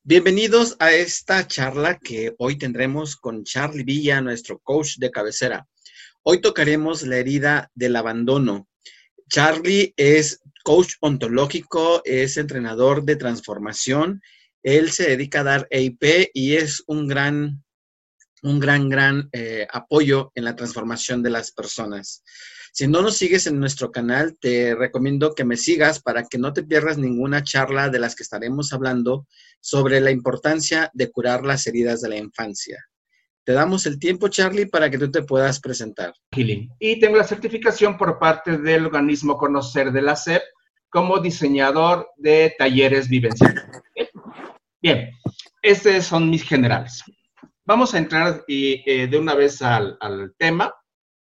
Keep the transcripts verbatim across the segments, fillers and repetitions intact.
Bienvenidos a esta charla que hoy tendremos con Charlie Villa, nuestro coach de cabecera. Hoy tocaremos la herida del abandono. Charlie es coach ontológico, es entrenador de transformación. Él se dedica a dar E I P y es un gran, un gran, gran eh, apoyo en la transformación de las personas. Si no nos sigues en nuestro canal, te recomiendo que me sigas para que no te pierdas ninguna charla de las que estaremos hablando sobre la importancia de curar las heridas de la infancia. Te damos el tiempo, Charlie, para que tú te puedas presentar. Y tengo la certificación por parte del organismo Conocer de la S E P como diseñador de talleres vivenciales. Bien, estos son mis generales. Vamos a entrar y, eh, de una vez al, al tema.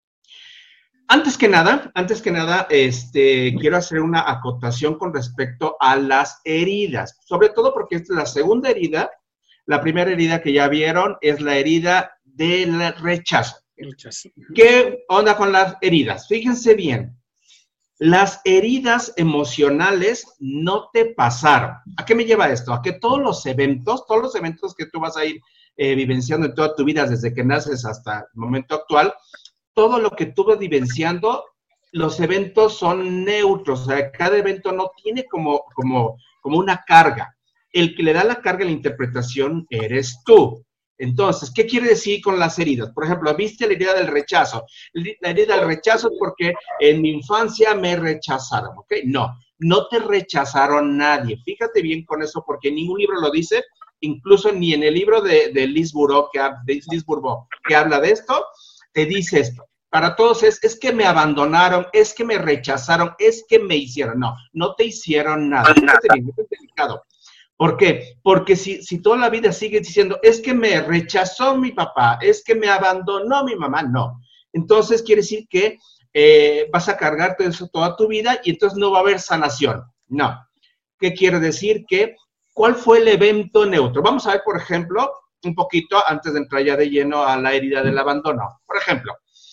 Antes que nada, antes que nada, este, quiero hacer una acotación con respecto a las heridas, sobre todo porque esta es la segunda herida. La primera herida que ya vieron es la herida del rechazo. Rechazo. ¿Qué onda con las heridas? Fíjense bien, las heridas emocionales no te pasaron. ¿A qué me lleva esto? A que todos los eventos, todos los eventos que tú vas a ir eh, vivenciando en toda tu vida, desde que naces hasta el momento actual, todo lo que tú vas vivenciando, los eventos son neutros, o sea, cada evento no tiene como, como, como una carga. El que le da la carga a la interpretación eres tú. Entonces, ¿qué quiere decir con las heridas? Por ejemplo, ¿viste la herida del rechazo? La herida del rechazo es porque en mi infancia me rechazaron, ¿ok? No, no te rechazaron nadie. Fíjate bien con eso, porque ningún libro lo dice, incluso ni en el libro de, de Liz Bourbeau, que, de Liz Bourbeau, que habla de esto, te dice esto. Para todos es, es que me abandonaron, es que me rechazaron, es que me hicieron. No, no te hicieron nada. Fíjate bien, esto es delicado. ¿Por qué? Porque si, si toda la vida sigues diciendo, es que me rechazó mi papá, es que me abandonó mi mamá, no. Entonces quiere decir que eh, vas a cargar todo eso toda tu vida y entonces no va a haber sanación. No. ¿Qué quiere decir? Que, ¿cuál fue el evento neutro? Vamos a ver, por ejemplo, un poquito antes de entrar ya de lleno a la herida del abandono. Por ejemplo,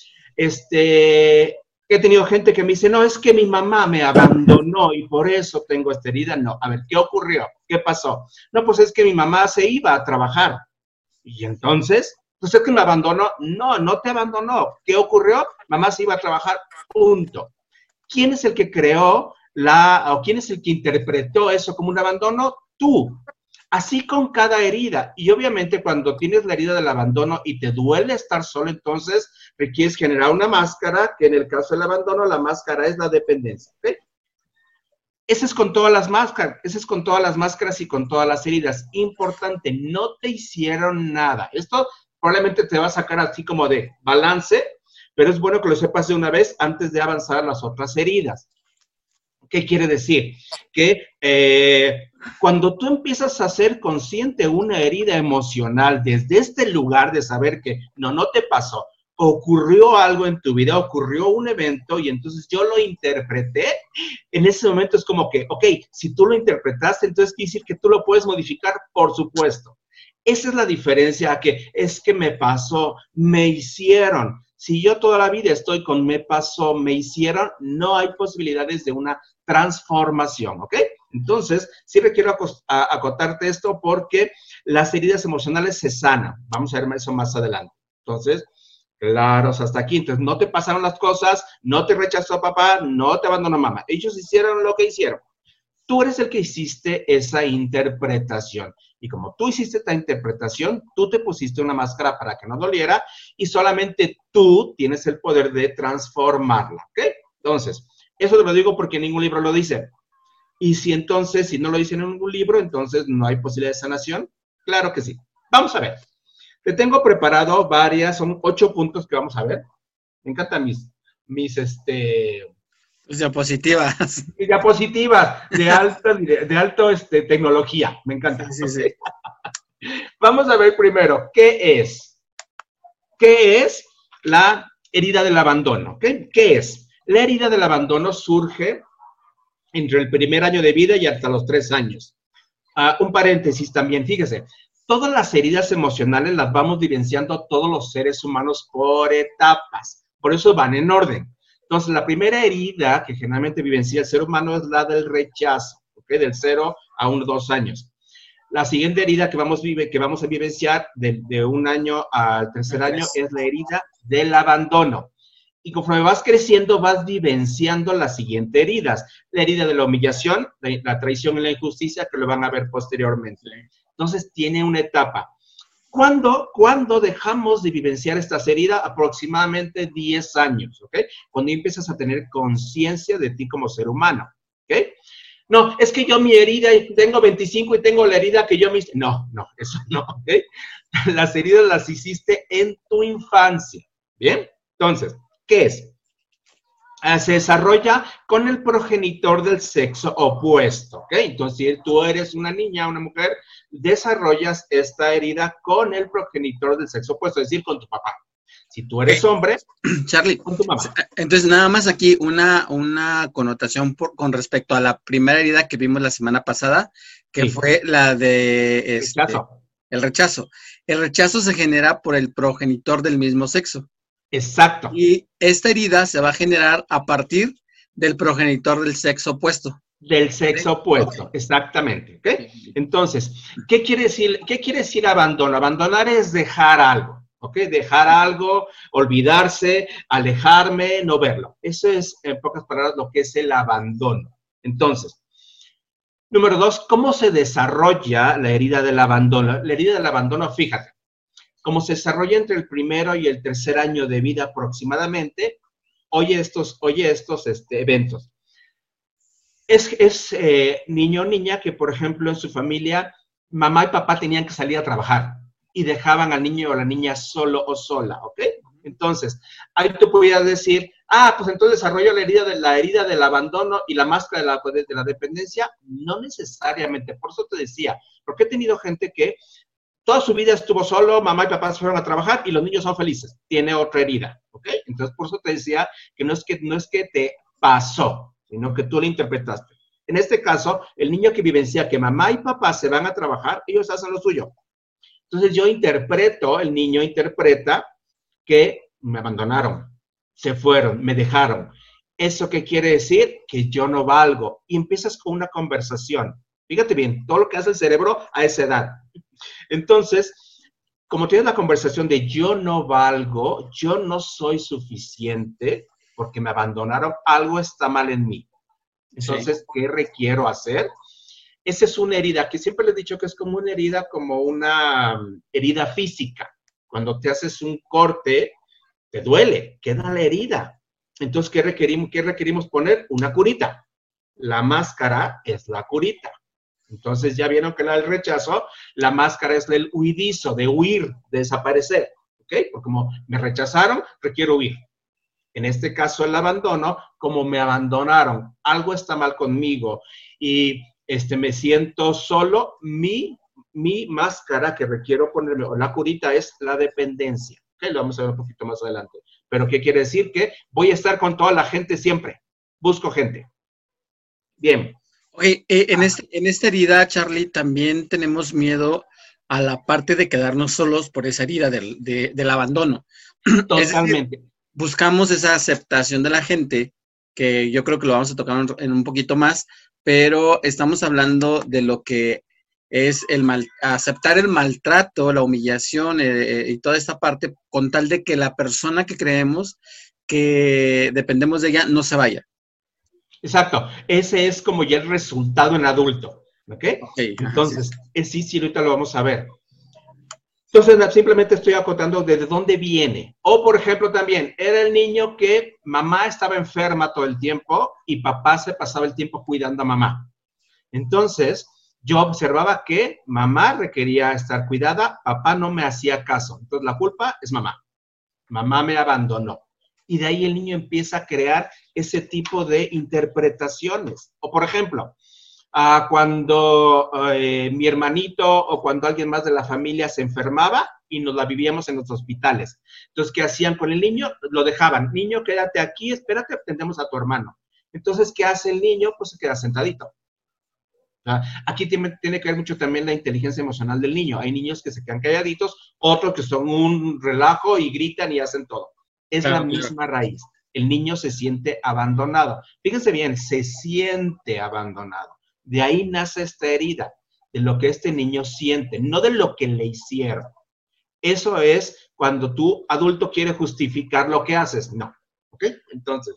este... he tenido gente que me dice, no, es que mi mamá me abandonó y por eso tengo esta herida. No, a ver, ¿qué ocurrió? ¿Qué pasó? No, pues es que mi mamá se iba a trabajar. Y entonces, pues es que me abandonó. No, no te abandonó. ¿Qué ocurrió? Mamá se iba a trabajar, punto. ¿Quién es el que creó la, o quién es el que interpretó eso como un abandono? Tú. Así con cada herida. Y obviamente cuando tienes la herida del abandono y te duele estar solo, entonces requieres generar una máscara, que en el caso del abandono la máscara es la dependencia. ¿Okay? Ese es con todas las máscaras, ese es con todas las máscaras y con todas las heridas. Importante, no te hicieron nada. Esto probablemente te va a sacar así como de balance, pero es bueno que lo sepas de una vez antes de avanzar a las otras heridas. ¿Qué quiere decir? Que eh, cuando tú empiezas a ser consciente una herida emocional desde este lugar de saber que no, no te pasó, ocurrió algo en tu vida, ocurrió un evento y entonces yo lo interpreté, en ese momento es como que, ok, si tú lo interpretaste, entonces quiere decir que tú lo puedes modificar, por supuesto. Esa es la diferencia, a que es que me pasó, me hicieron. Si yo toda la vida estoy con me pasó, me hicieron, no hay posibilidades de una transformación, ¿ok? Entonces, sí requiero acotarte esto porque las heridas emocionales se sanan. Vamos a ver eso más adelante. Entonces, claro, hasta aquí. Entonces, no te pasaron las cosas, no te rechazó papá, no te abandonó mamá. Ellos hicieron lo que hicieron. Tú eres el que hiciste esa interpretación. Y como tú hiciste esta interpretación, tú te pusiste una máscara para que no doliera y solamente tú tienes el poder de transformarla, ¿ok? Entonces, eso te lo digo porque ningún libro lo dice. Y si entonces, si no lo dice en ningún libro, entonces no hay posibilidad de sanación. Claro que sí. Vamos a ver. Te tengo preparado varias, son ocho puntos que vamos a ver. Me encantan mis, mis, este... Pues diapositivas. Mis diapositivas de alta, de, de alto, este, tecnología. Me encanta. Sí, sí, sí. Vamos a ver primero, ¿qué es? ¿Qué es la herida del abandono? ¿Qué, qué es? La herida del abandono surge entre el primer año de vida y hasta los tres años. Uh, un paréntesis también, fíjese. Todas las heridas emocionales las vamos vivenciando todos los seres humanos por etapas. Por eso van en orden. Entonces, la primera herida que generalmente vivencia el ser humano es la del rechazo, ¿ok? Del cero a unos dos años. La siguiente herida que vamos, vive, que vamos a vivenciar de, de un año al tercer año es la herida del abandono. Y conforme vas creciendo, vas vivenciando las siguientes heridas. La herida de la humillación, la, la traición y la injusticia, que lo van a ver posteriormente. Entonces, tiene una etapa. ¿Cuándo, ¿Cuándo dejamos de vivenciar estas heridas? Aproximadamente diez años, ¿ok? Cuando empiezas a tener conciencia de ti como ser humano, ¿ok? No, es que yo mi herida, tengo veinticinco y tengo la herida que yo me... No, no, eso no, ¿ok? Las heridas las hiciste en tu infancia, ¿bien? Entonces, ¿qué es? Ah, se desarrolla con el progenitor del sexo opuesto, ¿ok? Entonces, si tú eres una niña, una mujer, desarrollas esta herida con el progenitor del sexo opuesto, es decir, con tu papá. Si tú eres hombre, Charlie, con tu mamá. Entonces nada más aquí una, una connotación por, con respecto a la primera herida que vimos la semana pasada, que sí. fue la de este, rechazo. el rechazo. El rechazo se genera por el progenitor del mismo sexo. Exacto. Y esta herida se va a generar a partir del progenitor del sexo opuesto. Del sexo opuesto, okay. Exactamente. ¿Okay? Entonces, ¿qué quiere decir, qué quiere decir abandono? Abandonar es dejar algo, ¿ok? Dejar algo, olvidarse, alejarme, no verlo. Eso es, en pocas palabras, lo que es el abandono. Entonces, número dos, ¿cómo se desarrolla la herida del abandono? La herida del abandono, fíjate, como se desarrolla entre el primero y el tercer año de vida aproximadamente, oye estos, oye estos este, eventos. Es, es eh, niño o niña que, por ejemplo, en su familia, mamá y papá tenían que salir a trabajar y dejaban al niño o a la niña solo o sola, ¿ok? Entonces, ahí tú pudieras decir, ah, pues entonces desarrollo la herida, de, la herida del abandono y la máscara de la, de la dependencia. No necesariamente, por eso te decía, porque he tenido gente que toda su vida estuvo solo, mamá y papá se fueron a trabajar y los niños son felices. Tiene otra herida, ¿ok? Entonces, por eso te decía que no es que, no es que te pasó, sino que tú la interpretaste. En este caso, el niño que vivencia que mamá y papá se van a trabajar, ellos hacen lo suyo. Entonces, yo interpreto, el niño interpreta que me abandonaron, se fueron, me dejaron. ¿Eso qué quiere decir? Que yo no valgo. Y empiezas con una conversación. Fíjate bien, todo lo que hace el cerebro a esa edad. Entonces, como tienes la conversación de yo no valgo, yo no soy suficiente porque me abandonaron, algo está mal en mí. Entonces, sí. ¿Qué requiero hacer? Esa es una herida, que siempre les he dicho que es como una herida, como una herida física. Cuando te haces un corte, te duele, queda la herida. Entonces, ¿qué requerimos, qué requerimos poner? Una curita. La máscara es la curita. Entonces, ya vieron que la del rechazo, la máscara es el huidizo, de huir, de desaparecer, ¿ok? Porque como me rechazaron, requiero huir. En este caso, el abandono, como me abandonaron, algo está mal conmigo y este, me siento solo, mi, mi máscara que requiero ponerme, o la curita, es la dependencia, ¿ok? Lo vamos a ver un poquito más adelante. Pero, ¿qué quiere decir? Que voy a estar con toda la gente siempre, busco gente. Bien. Oye, eh, en, este, en esta herida, Charlie, también tenemos miedo a la parte de quedarnos solos por esa herida del, de, del abandono. Totalmente. Es decir, buscamos esa aceptación de la gente, que yo creo que lo vamos a tocar en un poquito más, pero estamos hablando de lo que es el mal, aceptar el maltrato, la humillación eh, y toda esta parte, con tal de que la persona que creemos que dependemos de ella no se vaya. Exacto, ese es como ya el resultado en adulto, ¿ok? okay Entonces, ajá, sí. sí, sí, ahorita lo vamos a ver. Entonces, simplemente estoy acotando desde dónde viene. O, por ejemplo, también, era el niño que mamá estaba enferma todo el tiempo y papá se pasaba el tiempo cuidando a mamá. Entonces, yo observaba que mamá requería estar cuidada, papá no me hacía caso. Entonces, la culpa es mamá. Mamá me abandonó. Y de ahí el niño empieza a crear ese tipo de interpretaciones. O, por ejemplo, uh, cuando uh, mi hermanito o cuando alguien más de la familia se enfermaba y nos la vivíamos en los hospitales. Entonces, ¿qué hacían con el niño? Lo dejaban. Niño, quédate aquí, espérate, atendemos a tu hermano. Entonces, ¿qué hace el niño? Pues se queda sentadito. Uh, aquí tiene, tiene que ver mucho también la inteligencia emocional del niño. Hay niños que se quedan calladitos, otros que son un relajo y gritan y hacen todo. Es claro, la misma claro. raíz. El niño se siente abandonado. Fíjense bien, se siente abandonado. De ahí nace esta herida. de lo que este niño siente, no de lo que le hicieron. Eso es cuando tú, adulto, quieres justificar lo que haces. No, ¿ok? Entonces,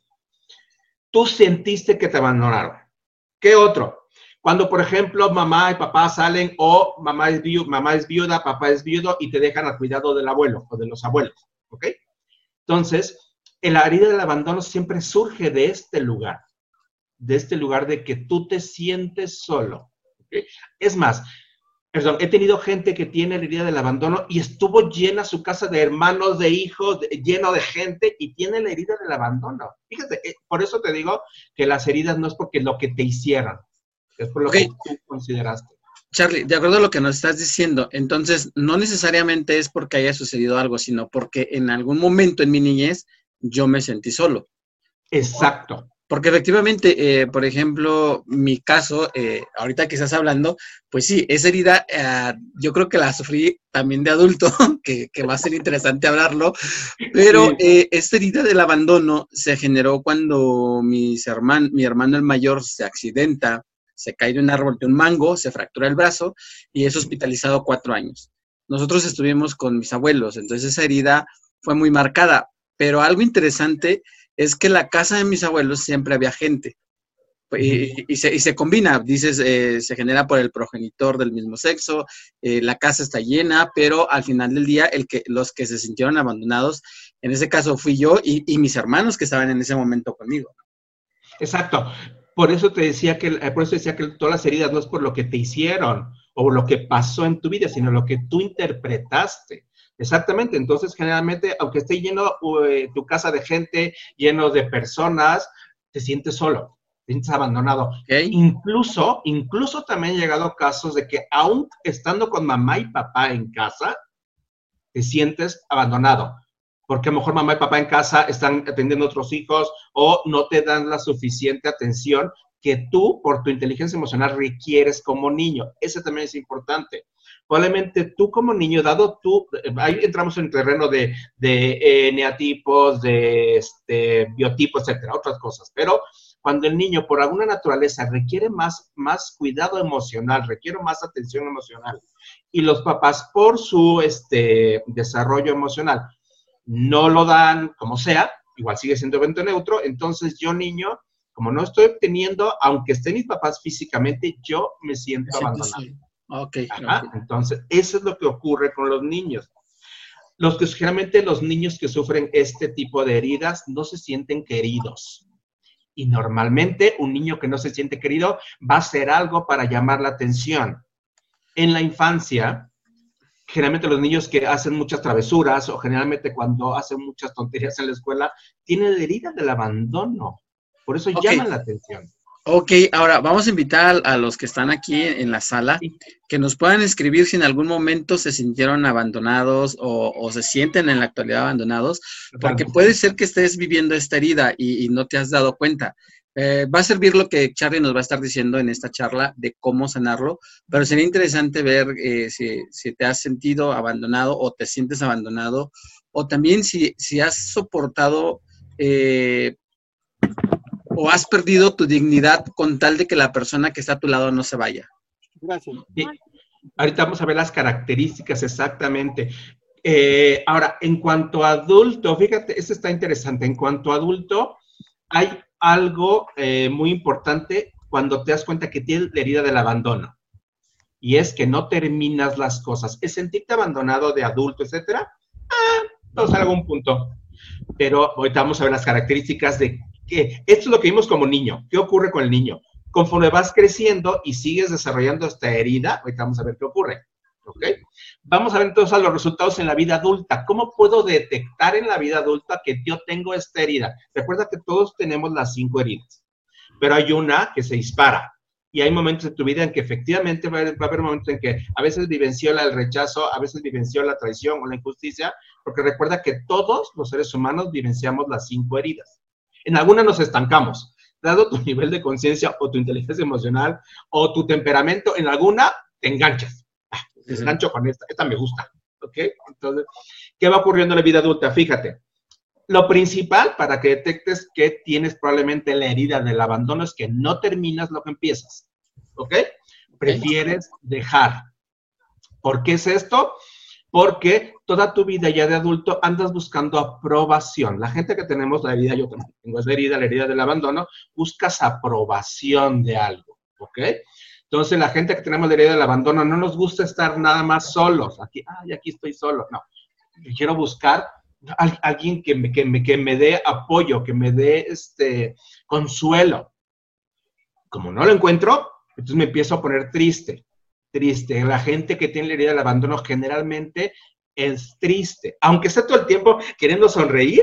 tú sentiste que te abandonaron. ¿Qué otro? Cuando, por ejemplo, mamá y papá salen o mamá es, viu mamá es viuda, papá es viudo y te dejan al cuidado del abuelo o de los abuelos, ¿ok? Entonces, la herida del abandono siempre surge de este lugar, de este lugar de que tú te sientes solo, ¿ok? Es más, perdón, he tenido gente que tiene la herida del abandono y estuvo llena su casa de hermanos, de hijos, de, lleno de gente y tiene la herida del abandono. Fíjate, eh, por eso te digo que las heridas no es porque lo que te hicieron, es por lo okay. que tú consideraste. Charlie, de acuerdo a lo que nos estás diciendo, entonces no necesariamente es porque haya sucedido algo, sino porque en algún momento en mi niñez yo me sentí solo. Exacto. Porque efectivamente, eh, por ejemplo, mi caso, eh, ahorita que estás hablando, pues sí, esa herida eh, yo creo que la sufrí también de adulto, que, que va a ser interesante hablarlo, pero eh, esta herida del abandono se generó cuando mis herman, mi hermano el mayor se accidenta, se cae de un árbol de un mango, se fractura el brazo y es hospitalizado cuatro años. Nosotros estuvimos con mis abuelos, entonces esa herida fue muy marcada, pero algo interesante es que en la casa de mis abuelos siempre había gente y, y, se, y se combina, dices, eh, se genera por el progenitor del mismo sexo, eh, la casa está llena, pero al final del día el que, los que se sintieron abandonados, en ese caso fui yo y, y mis hermanos que estaban en ese momento conmigo. Exacto. Por eso te decía que, por eso decía que todas las heridas no es por lo que te hicieron o lo que pasó en tu vida, sino lo que tú interpretaste. Exactamente. Entonces, generalmente, aunque esté lleno uh, tu casa de gente, lleno de personas, te sientes solo, te sientes abandonado. Okay. Incluso, incluso también han llegado casos de que aún estando con mamá y papá en casa, te sientes abandonado. Porque a lo mejor mamá y papá en casa están atendiendo a otros hijos o no te dan la suficiente atención que tú, por tu inteligencia emocional, requieres como niño. Ese también es importante. Probablemente tú como niño, dado tú, ahí entramos en el terreno de, de eneatipos, de este, biotipos, etcétera, otras cosas. Pero cuando el niño, por alguna naturaleza, requiere más, más cuidado emocional, requiere más atención emocional, y los papás, por su este, desarrollo emocional, no lo dan como sea, igual sigue siendo evento neutro, entonces yo, niño, como no estoy obteniendo, aunque estén mis papás físicamente, yo me siento me abandonado. Sí. Okay, Ajá, okay. Entonces, eso es lo que ocurre con los niños. Los que generalmente los niños que sufren este tipo de heridas no se sienten queridos. Y normalmente un niño que no se siente querido va a hacer algo para llamar la atención. En la infancia, generalmente los niños que hacen muchas travesuras o generalmente cuando hacen muchas tonterías en la escuela, tienen la herida del abandono. Por eso okay. llaman la atención. Ok, ahora vamos a invitar a los que están aquí en la sala sí. que nos puedan escribir si en algún momento se sintieron abandonados o, o se sienten en la actualidad abandonados, porque puede ser que estés viviendo esta herida y, y no te has dado cuenta. Eh, va a servir lo que Charlie nos va a estar diciendo en esta charla de cómo sanarlo, pero sería interesante ver eh, si, si te has sentido abandonado o te sientes abandonado, o también si, si has soportado eh, o has perdido tu dignidad con tal de que la persona que está a tu lado no se vaya. Gracias. Sí. Ahorita vamos a ver las características exactamente. Eh, ahora, en cuanto a adulto, fíjate, esto está interesante. En cuanto a adulto, hay algo eh, muy importante cuando te das cuenta que tienes la herida del abandono. Y es que no terminas las cosas. Es sentirte abandonado de adulto, etcétera. Ah, vamos a algún punto. Pero ahorita vamos a ver las características de que esto es lo que vimos como niño. ¿Qué ocurre con el niño? Conforme vas creciendo y sigues desarrollando esta herida, ahorita vamos a ver qué ocurre. ¿Ok? Vamos a ver entonces los resultados en la vida adulta. ¿Cómo puedo detectar en la vida adulta que yo tengo esta herida? Recuerda que todos tenemos las cinco heridas, pero hay una que se dispara. Y hay momentos en tu vida en que efectivamente va a haber, va a haber momentos en que a veces vivenció el rechazo, a veces vivenció la traición o la injusticia, porque recuerda que todos los seres humanos vivenciamos las cinco heridas. En alguna nos estancamos. Dado tu nivel de conciencia o tu inteligencia emocional o tu temperamento, en alguna te enganchas. Ah, te engancho con esta, esta me gusta. ¿Ok? Entonces, ¿qué va ocurriendo en la vida adulta? Fíjate. Lo principal para que detectes que tienes probablemente la herida del abandono es que no terminas lo que empiezas. ¿Ok? prefieres dejar. ¿Por qué es esto? Porque toda tu vida ya de adulto andas buscando aprobación. La gente que tenemos la herida, yo también tengo esa herida, la herida del abandono, buscas aprobación de algo, ¿ok? Entonces, la gente que tenemos la herida del abandono no nos gusta estar nada más solos. Aquí, ay, aquí estoy solo. No, yo quiero buscar a alguien que me, que, me, que me dé apoyo, que me dé este, consuelo. Como no lo encuentro, entonces me empiezo a poner triste. Triste. La gente que tiene la herida del abandono generalmente es triste. Aunque esté todo el tiempo queriendo sonreír,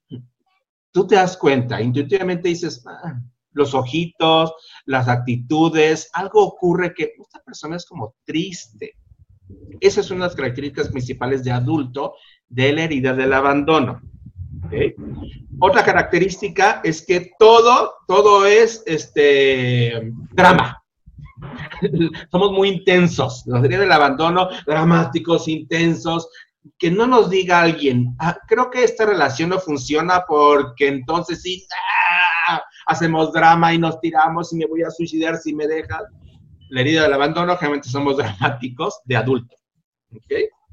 tú te das cuenta, intuitivamente dices, ah, los ojitos, las actitudes, algo ocurre que esta persona es como triste. Esas son las características principales de adulto de la herida del abandono. ¿Okay? Otra característica es que todo, todo es este, drama. Somos muy intensos, la herida del abandono, dramáticos, intensos, que no nos diga alguien, ah, creo que esta relación no funciona porque entonces sí, ¡ah! Hacemos drama y nos tiramos y me voy a suicidar si me dejas. La herida del abandono, generalmente somos dramáticos de adulto. ¿Ok?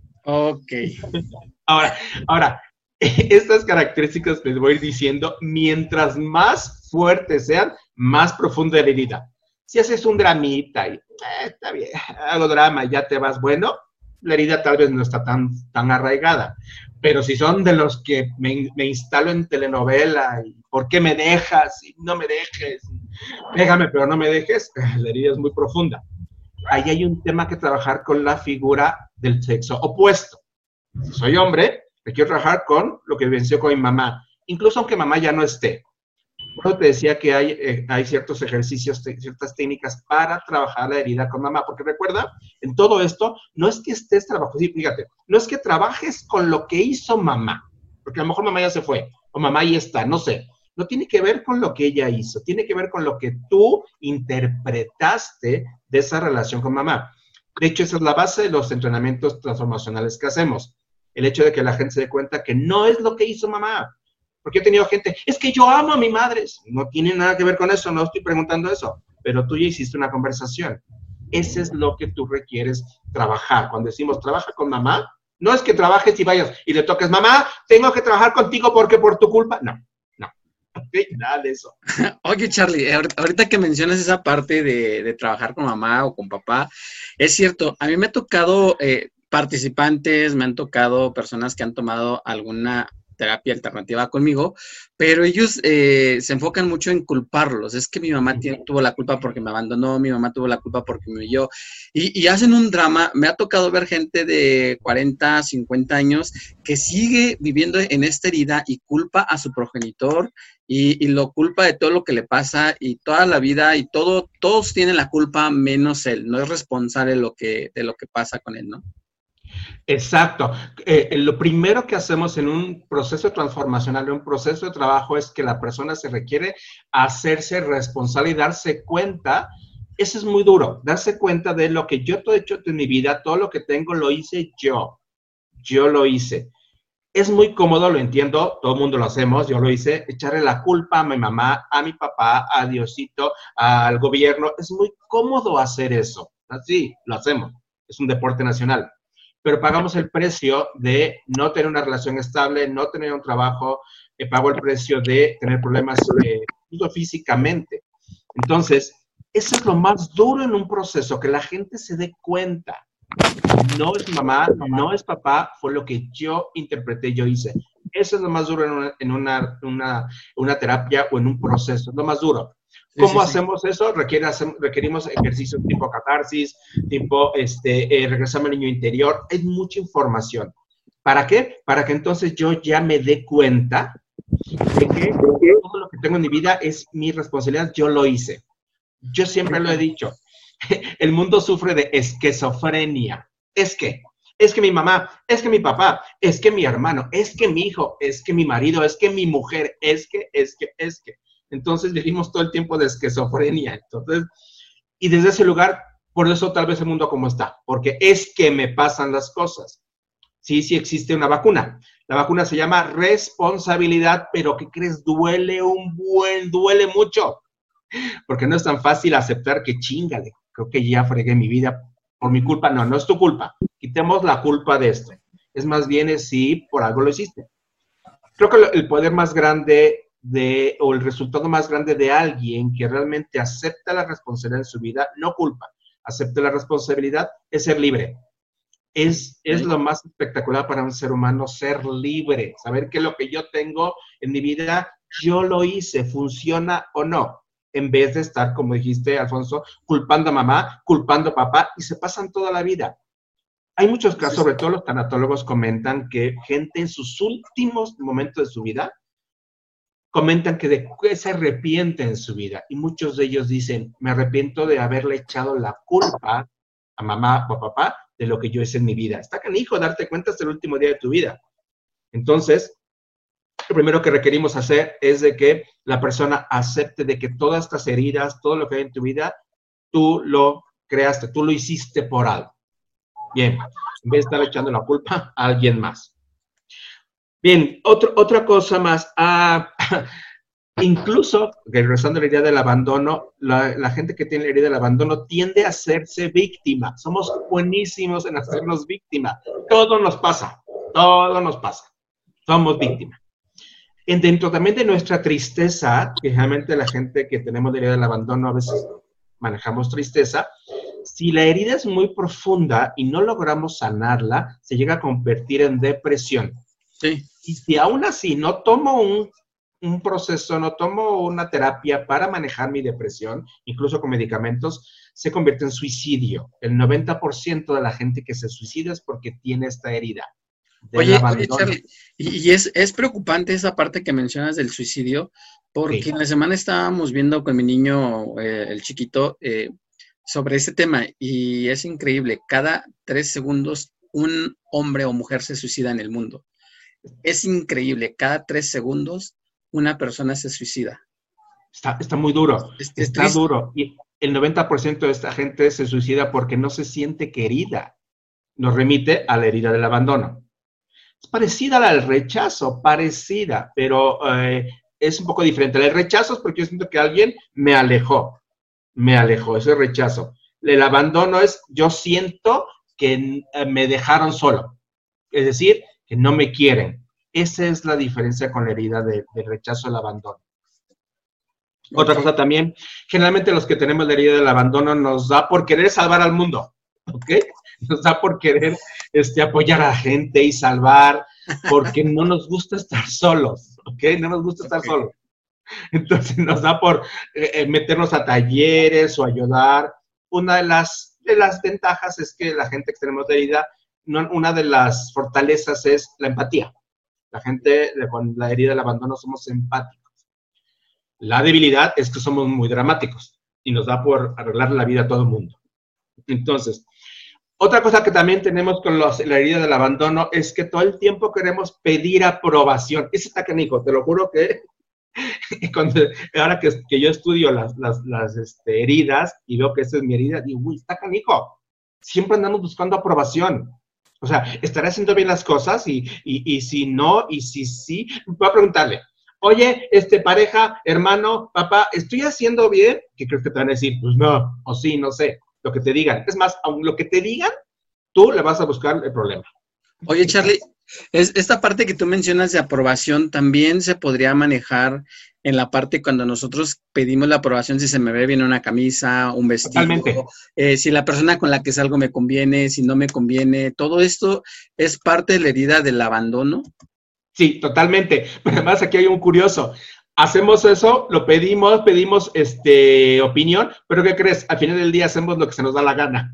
Ok. Ahora, ahora, estas características les voy a ir diciendo, mientras más fuertes sean, más profunda la herida. Si haces un dramita y, eh, está bien, hago drama y ya te vas, bueno, la herida tal vez no está tan, tan arraigada. Pero si son de los que me, me instalo en telenovela y ¿por qué me dejas? Y no me dejes, déjame pero no me dejes, la herida es muy profunda. Ahí hay un tema que trabajar con la figura del sexo opuesto. Si soy hombre, me quiero trabajar con lo que venció con mi mamá, incluso aunque mamá ya no esté. Por eso te decía que hay, eh, hay ciertos ejercicios, ciertas técnicas para trabajar la herida con mamá, porque recuerda, en todo esto, no es que estés trabajando, sí, fíjate, no es que trabajes con lo que hizo mamá, porque a lo mejor mamá ya se fue, o mamá ahí está, no sé, no tiene que ver con lo que ella hizo, tiene que ver con lo que tú interpretaste de esa relación con mamá. De hecho, esa es la base de los entrenamientos transformacionales que hacemos, el hecho de que la gente se dé cuenta que no es lo que hizo mamá. Porque he tenido gente, es que yo amo a mi madre. No tiene nada que ver con eso, no estoy preguntando eso. Pero tú ya hiciste una conversación. Ese es lo que tú requieres trabajar. Cuando decimos trabaja con mamá, no es que trabajes y vayas y le toques, mamá, tengo que trabajar contigo porque por tu culpa. No, no. Okay, nada de eso. Oye, Charlie, ahorita que mencionas esa parte de, de trabajar con mamá o con papá, es cierto, a mí me ha tocado eh, participantes, me han tocado personas que han tomado alguna terapia alternativa conmigo, pero ellos eh, se enfocan mucho en culparlos. Es que mi mamá tiene, tuvo la culpa porque me abandonó, mi mamá tuvo la culpa porque me huyó, y, y hacen un drama. Me ha tocado ver gente de cuarenta, cincuenta años que sigue viviendo en esta herida y culpa a su progenitor y, y lo culpa de todo lo que le pasa y toda la vida y todo, todos tienen la culpa menos él. No es responsable lo que, de lo que pasa con él, ¿no? Exacto. Eh, lo primero que hacemos en un proceso transformacional, en un proceso de trabajo, es que la persona se requiere hacerse responsable y darse cuenta. Eso es muy duro, darse cuenta de lo que yo he hecho en mi vida, todo lo que tengo lo hice yo. Yo lo hice. Es muy cómodo, lo entiendo, todo el mundo lo hacemos, yo lo hice, echarle la culpa a mi mamá, a mi papá, a Diosito, al gobierno. Es muy cómodo hacer eso. Así lo hacemos. Es un deporte nacional. Pero pagamos el precio de no tener una relación estable, no tener un trabajo, eh, pago el precio de tener problemas eh, físicamente. Entonces, eso es lo más duro en un proceso, que la gente se dé cuenta. No es mamá, no es papá, fue lo que yo interpreté, yo hice. Eso es lo más duro en una, en una, una, una terapia o en un proceso, es lo más duro. ¿Cómo sí, sí, hacemos sí. eso? Requiere, requerimos ejercicios tipo catarsis, tipo este, eh, regresarme al niño interior. Es mucha información. ¿Para qué? Para que entonces yo ya me dé cuenta de que todo lo que tengo en mi vida es mi responsabilidad, yo lo hice. Yo siempre lo he dicho. El mundo sufre de esquizofrenia. Es que, es que mi mamá, es que mi papá, es que mi hermano, es que mi hijo, es que mi marido, es que mi mujer, es que, es que, es que. Entonces vivimos todo el tiempo de esquizofrenia. Entonces, y desde ese lugar, por eso tal vez el mundo como está, porque es que me pasan las cosas. Sí, sí existe una vacuna. La vacuna se llama responsabilidad, pero ¿qué crees? Duele un buen, duele mucho. Porque no es tan fácil aceptar que chingale. creo que ya fregué mi vida por mi culpa. No, no es tu culpa. Quitemos la culpa de esto. Es más bien es si por algo lo hiciste. Creo que el poder más grande de, o el resultado más grande de alguien que realmente acepta la responsabilidad en su vida, no culpa, acepta la responsabilidad, es ser libre. Es, es lo más espectacular para un ser humano, ser libre, saber que lo que yo tengo en mi vida, yo lo hice, funciona o no, en vez de estar, como dijiste, Alfonso, culpando a mamá, culpando a papá, y se pasan toda la vida. Hay muchos casos, sobre todo los tanatólogos comentan que gente en sus últimos momentos de su vida, comentan que de qué se arrepienten en su vida, y muchos de ellos dicen, me arrepiento de haberle echado la culpa a mamá o a papá de lo que yo hice en mi vida. Está canijo darte cuenta hasta el último día de tu vida. Entonces, lo primero que requerimos hacer es de que la persona acepte de que todas estas heridas, todo lo que hay en tu vida, tú lo creaste, tú lo hiciste por algo. Bien, en vez de estar echando la culpa a alguien más. Bien, otro, otra cosa más. Ah, incluso, regresando a la idea del abandono, la, la gente que tiene la herida del abandono tiende a hacerse víctima. Somos buenísimos en hacernos víctima. Todo nos pasa, todo nos pasa. Somos víctimas. En dentro también de nuestra tristeza, que generalmente la gente que tenemos la herida del abandono a veces manejamos tristeza, si la herida es muy profunda y no logramos sanarla, se llega a convertir en depresión. Sí. Y si aún así no tomo un, un proceso, no tomo una terapia para manejar mi depresión, incluso con medicamentos, se convierte en suicidio. El noventa por ciento de la gente que se suicida es porque tiene esta herida. Oye, oye, Charlie, y, y es, es preocupante esa parte que mencionas del suicidio, porque sí. En la semana estábamos viendo con mi niño, eh, el chiquito, eh, sobre ese tema, y es increíble, cada tres segundos un hombre o mujer se suicida en el mundo. Es increíble, cada tres segundos una persona se suicida. Está, está muy duro, es, es está triste. duro. Y el noventa por ciento de esta gente se suicida porque no se siente querida. Nos remite a la herida del abandono. Es parecida a la del rechazo, parecida, pero eh, es un poco diferente. El rechazo es porque yo siento que alguien me alejó. Me alejó, ese rechazo. El abandono es, yo siento que me dejaron solo, es decir, que no me quieren. Esa es la diferencia con la herida de, de rechazo al abandono. Okay. Otra cosa también, generalmente los que tenemos la herida del abandono nos da por querer salvar al mundo, ¿ok? Nos da por querer este, apoyar a la gente y salvar, porque no nos gusta estar solos, ¿ok? No nos gusta estar okay. solos. Entonces nos da por eh, meternos a talleres o ayudar. Una de las, de las ventajas es que la gente que tenemos de herida, no, una de las fortalezas es la empatía. La gente con la herida del abandono somos empáticos. La debilidad es que somos muy dramáticos y nos da por arreglar la vida a todo el mundo. Entonces, otra cosa que también tenemos con los, la herida del abandono es que todo el tiempo queremos pedir aprobación. Ese está canijo, te lo juro que Cuando, ahora que, que yo estudio las, las, las este, heridas y veo que esa es mi herida, digo, uy, está canijo. Siempre andamos buscando aprobación. O sea, estaré haciendo bien las cosas y, y, y si no, y si sí, voy a preguntarle, oye, este, pareja, hermano, papá, ¿estoy haciendo bien? ¿Qué crees que te van a decir? Pues no, o sí, no sé, lo que te digan. Es más, aun lo que te digan, tú le vas a buscar el problema. Oye, Charlie, es, esta parte que tú mencionas de aprobación también se podría manejar en la parte cuando nosotros pedimos la aprobación, si se me ve bien una camisa, un vestido, eh, si la persona con la que salgo me conviene, si no me conviene, todo esto es parte de la herida del abandono. Sí, totalmente. Pero además aquí hay un curioso. Hacemos eso, lo pedimos, pedimos este, opinión, pero ¿qué crees? Al final del día hacemos lo que se nos da la gana.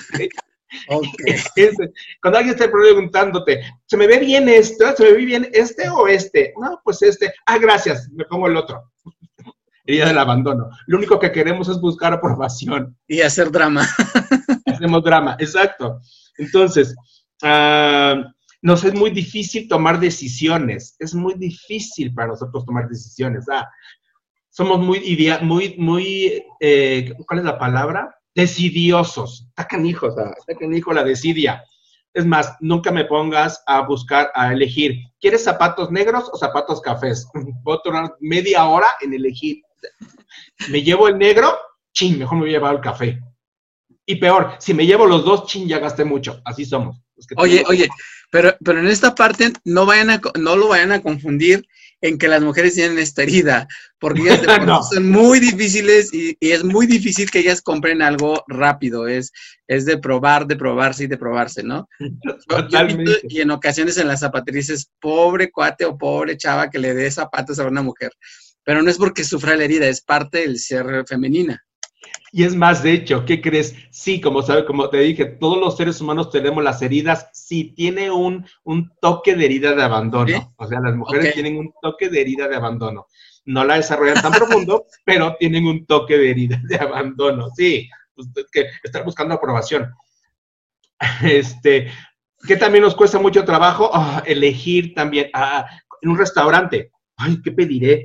Okay. Cuando alguien está preguntándote, ¿se me ve bien esto? ¿Se me ve bien este o este? No, pues este. Ah, gracias, me pongo el otro. Herida del abandono. Lo único que queremos es buscar aprobación. Y hacer drama. Hacemos drama, exacto. Entonces, uh, nos es muy difícil tomar decisiones. Es muy difícil para nosotros tomar decisiones. Ah, somos muy, idea, muy, muy, eh, ¿cuál es la palabra? Decidiosos. Está canijo, o sea, está canijo la desidia. Es más, nunca me pongas a buscar, a elegir. ¿Quieres zapatos negros o zapatos cafés? Puedo tomar media hora en elegir. ¿Me llevo el negro? Ching, mejor me voy a llevar el café. Y peor, si me llevo los dos, chin, ya gasté mucho. Así somos. Oye, oye, pero, pero en esta parte no vayan a, no lo vayan a confundir en que las mujeres tienen esta herida, porque ellas de por no. sí son muy difíciles y, y es muy difícil que ellas compren algo rápido, es, es de probar, de probarse y de probarse, ¿no? Yo, yo he visto, y en ocasiones en las zapaterías es pobre cuate o pobre chava que le dé zapatos a una mujer, pero no es porque sufra la herida, es parte del ser femenina. Y es más, de hecho, ¿qué crees? Sí, como sabe, como te dije, todos los seres humanos tenemos las heridas, sí, tiene un, un toque de herida de abandono. ¿Sí? O sea, las mujeres okay. tienen un toque de herida de abandono. No la desarrollan tan profundo, pero tienen un toque de herida de abandono. Sí, pues, que están buscando aprobación. Este, que también nos cuesta mucho trabajo oh, elegir también ah, en un restaurante. Ay, ¿qué pediré?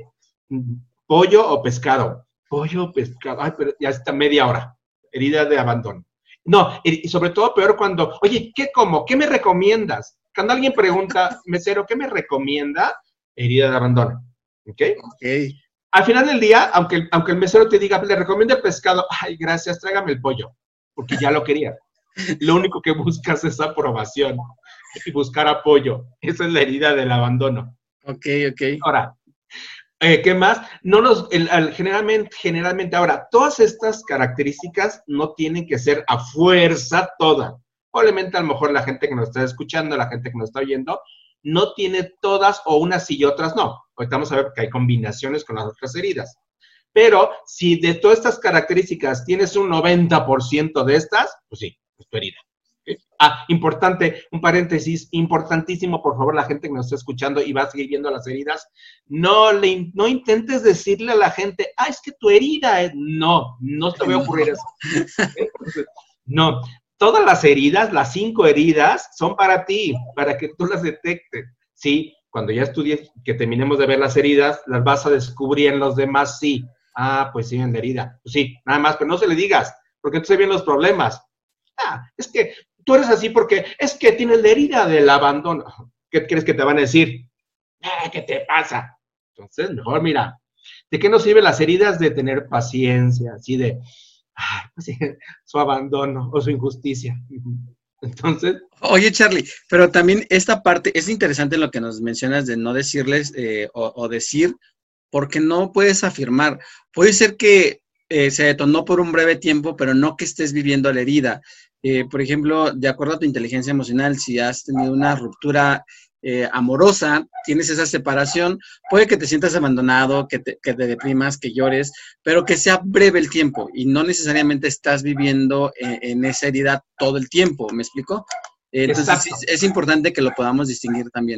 ¿Pollo o pescado? Pollo, pescado, ay, pero ya está media hora, herida de abandono. No, y sobre todo peor cuando, oye, ¿qué como? ¿Qué me recomiendas? Cuando alguien pregunta, mesero, ¿qué me recomienda? Herida de abandono, ¿ok? Ok. Al final del día, aunque, aunque el mesero te diga, le recomiendo el pescado, ay, gracias, tráigame el pollo, porque ya lo quería. Lo único que buscas es aprobación y buscar apoyo. Esa es la herida del abandono. Ok, ok. Ahora, Eh, ¿qué más? No nos, el, el, generalmente, generalmente ahora, todas estas características no tienen que ser a fuerza todas. Probablemente a lo mejor la gente que nos está escuchando, la gente que nos está oyendo, no tiene todas o unas y otras no. Ahorita vamos a ver que hay combinaciones con las otras heridas. Pero si de todas estas características tienes un noventa por ciento de estas, pues sí, es tu herida. Ah, importante, un paréntesis, importantísimo, por favor, la gente que nos está escuchando y va a seguir viendo las heridas, no, le, no intentes decirle a la gente, ah, es que tu herida es... No, no te va a ocurrir eso. Entonces, no, todas las heridas, las cinco heridas, son para ti, para que tú las detectes. Sí, cuando ya estudies, que terminemos de ver las heridas, las vas a descubrir en los demás, sí. Ah, pues sí, en la herida. Pues sí, nada más, pero no se le digas, porque entonces vienen los problemas. Ah, es que tú eres así porque es que tienes la herida del abandono. ¿Qué crees que te van a decir? Ah, ¿qué te pasa? Entonces, mejor mira, ¿de qué nos sirven las heridas? De tener paciencia, así de, ah, pues, su abandono o su injusticia. Entonces. Oye, Charlie, pero también esta parte, es interesante lo que nos mencionas de no decirles eh, o, o decir, porque no puedes afirmar. Puede ser que eh, se detonó por un breve tiempo, pero no que estés viviendo la herida. Eh, por ejemplo, de acuerdo a tu inteligencia emocional, si has tenido una ruptura eh, amorosa, tienes esa separación, puede que te sientas abandonado, que te, que te deprimas, que llores, pero que sea breve el tiempo y no necesariamente estás viviendo en, en esa herida todo el tiempo, ¿me explico? Eh, entonces sí, es importante que lo podamos distinguir también.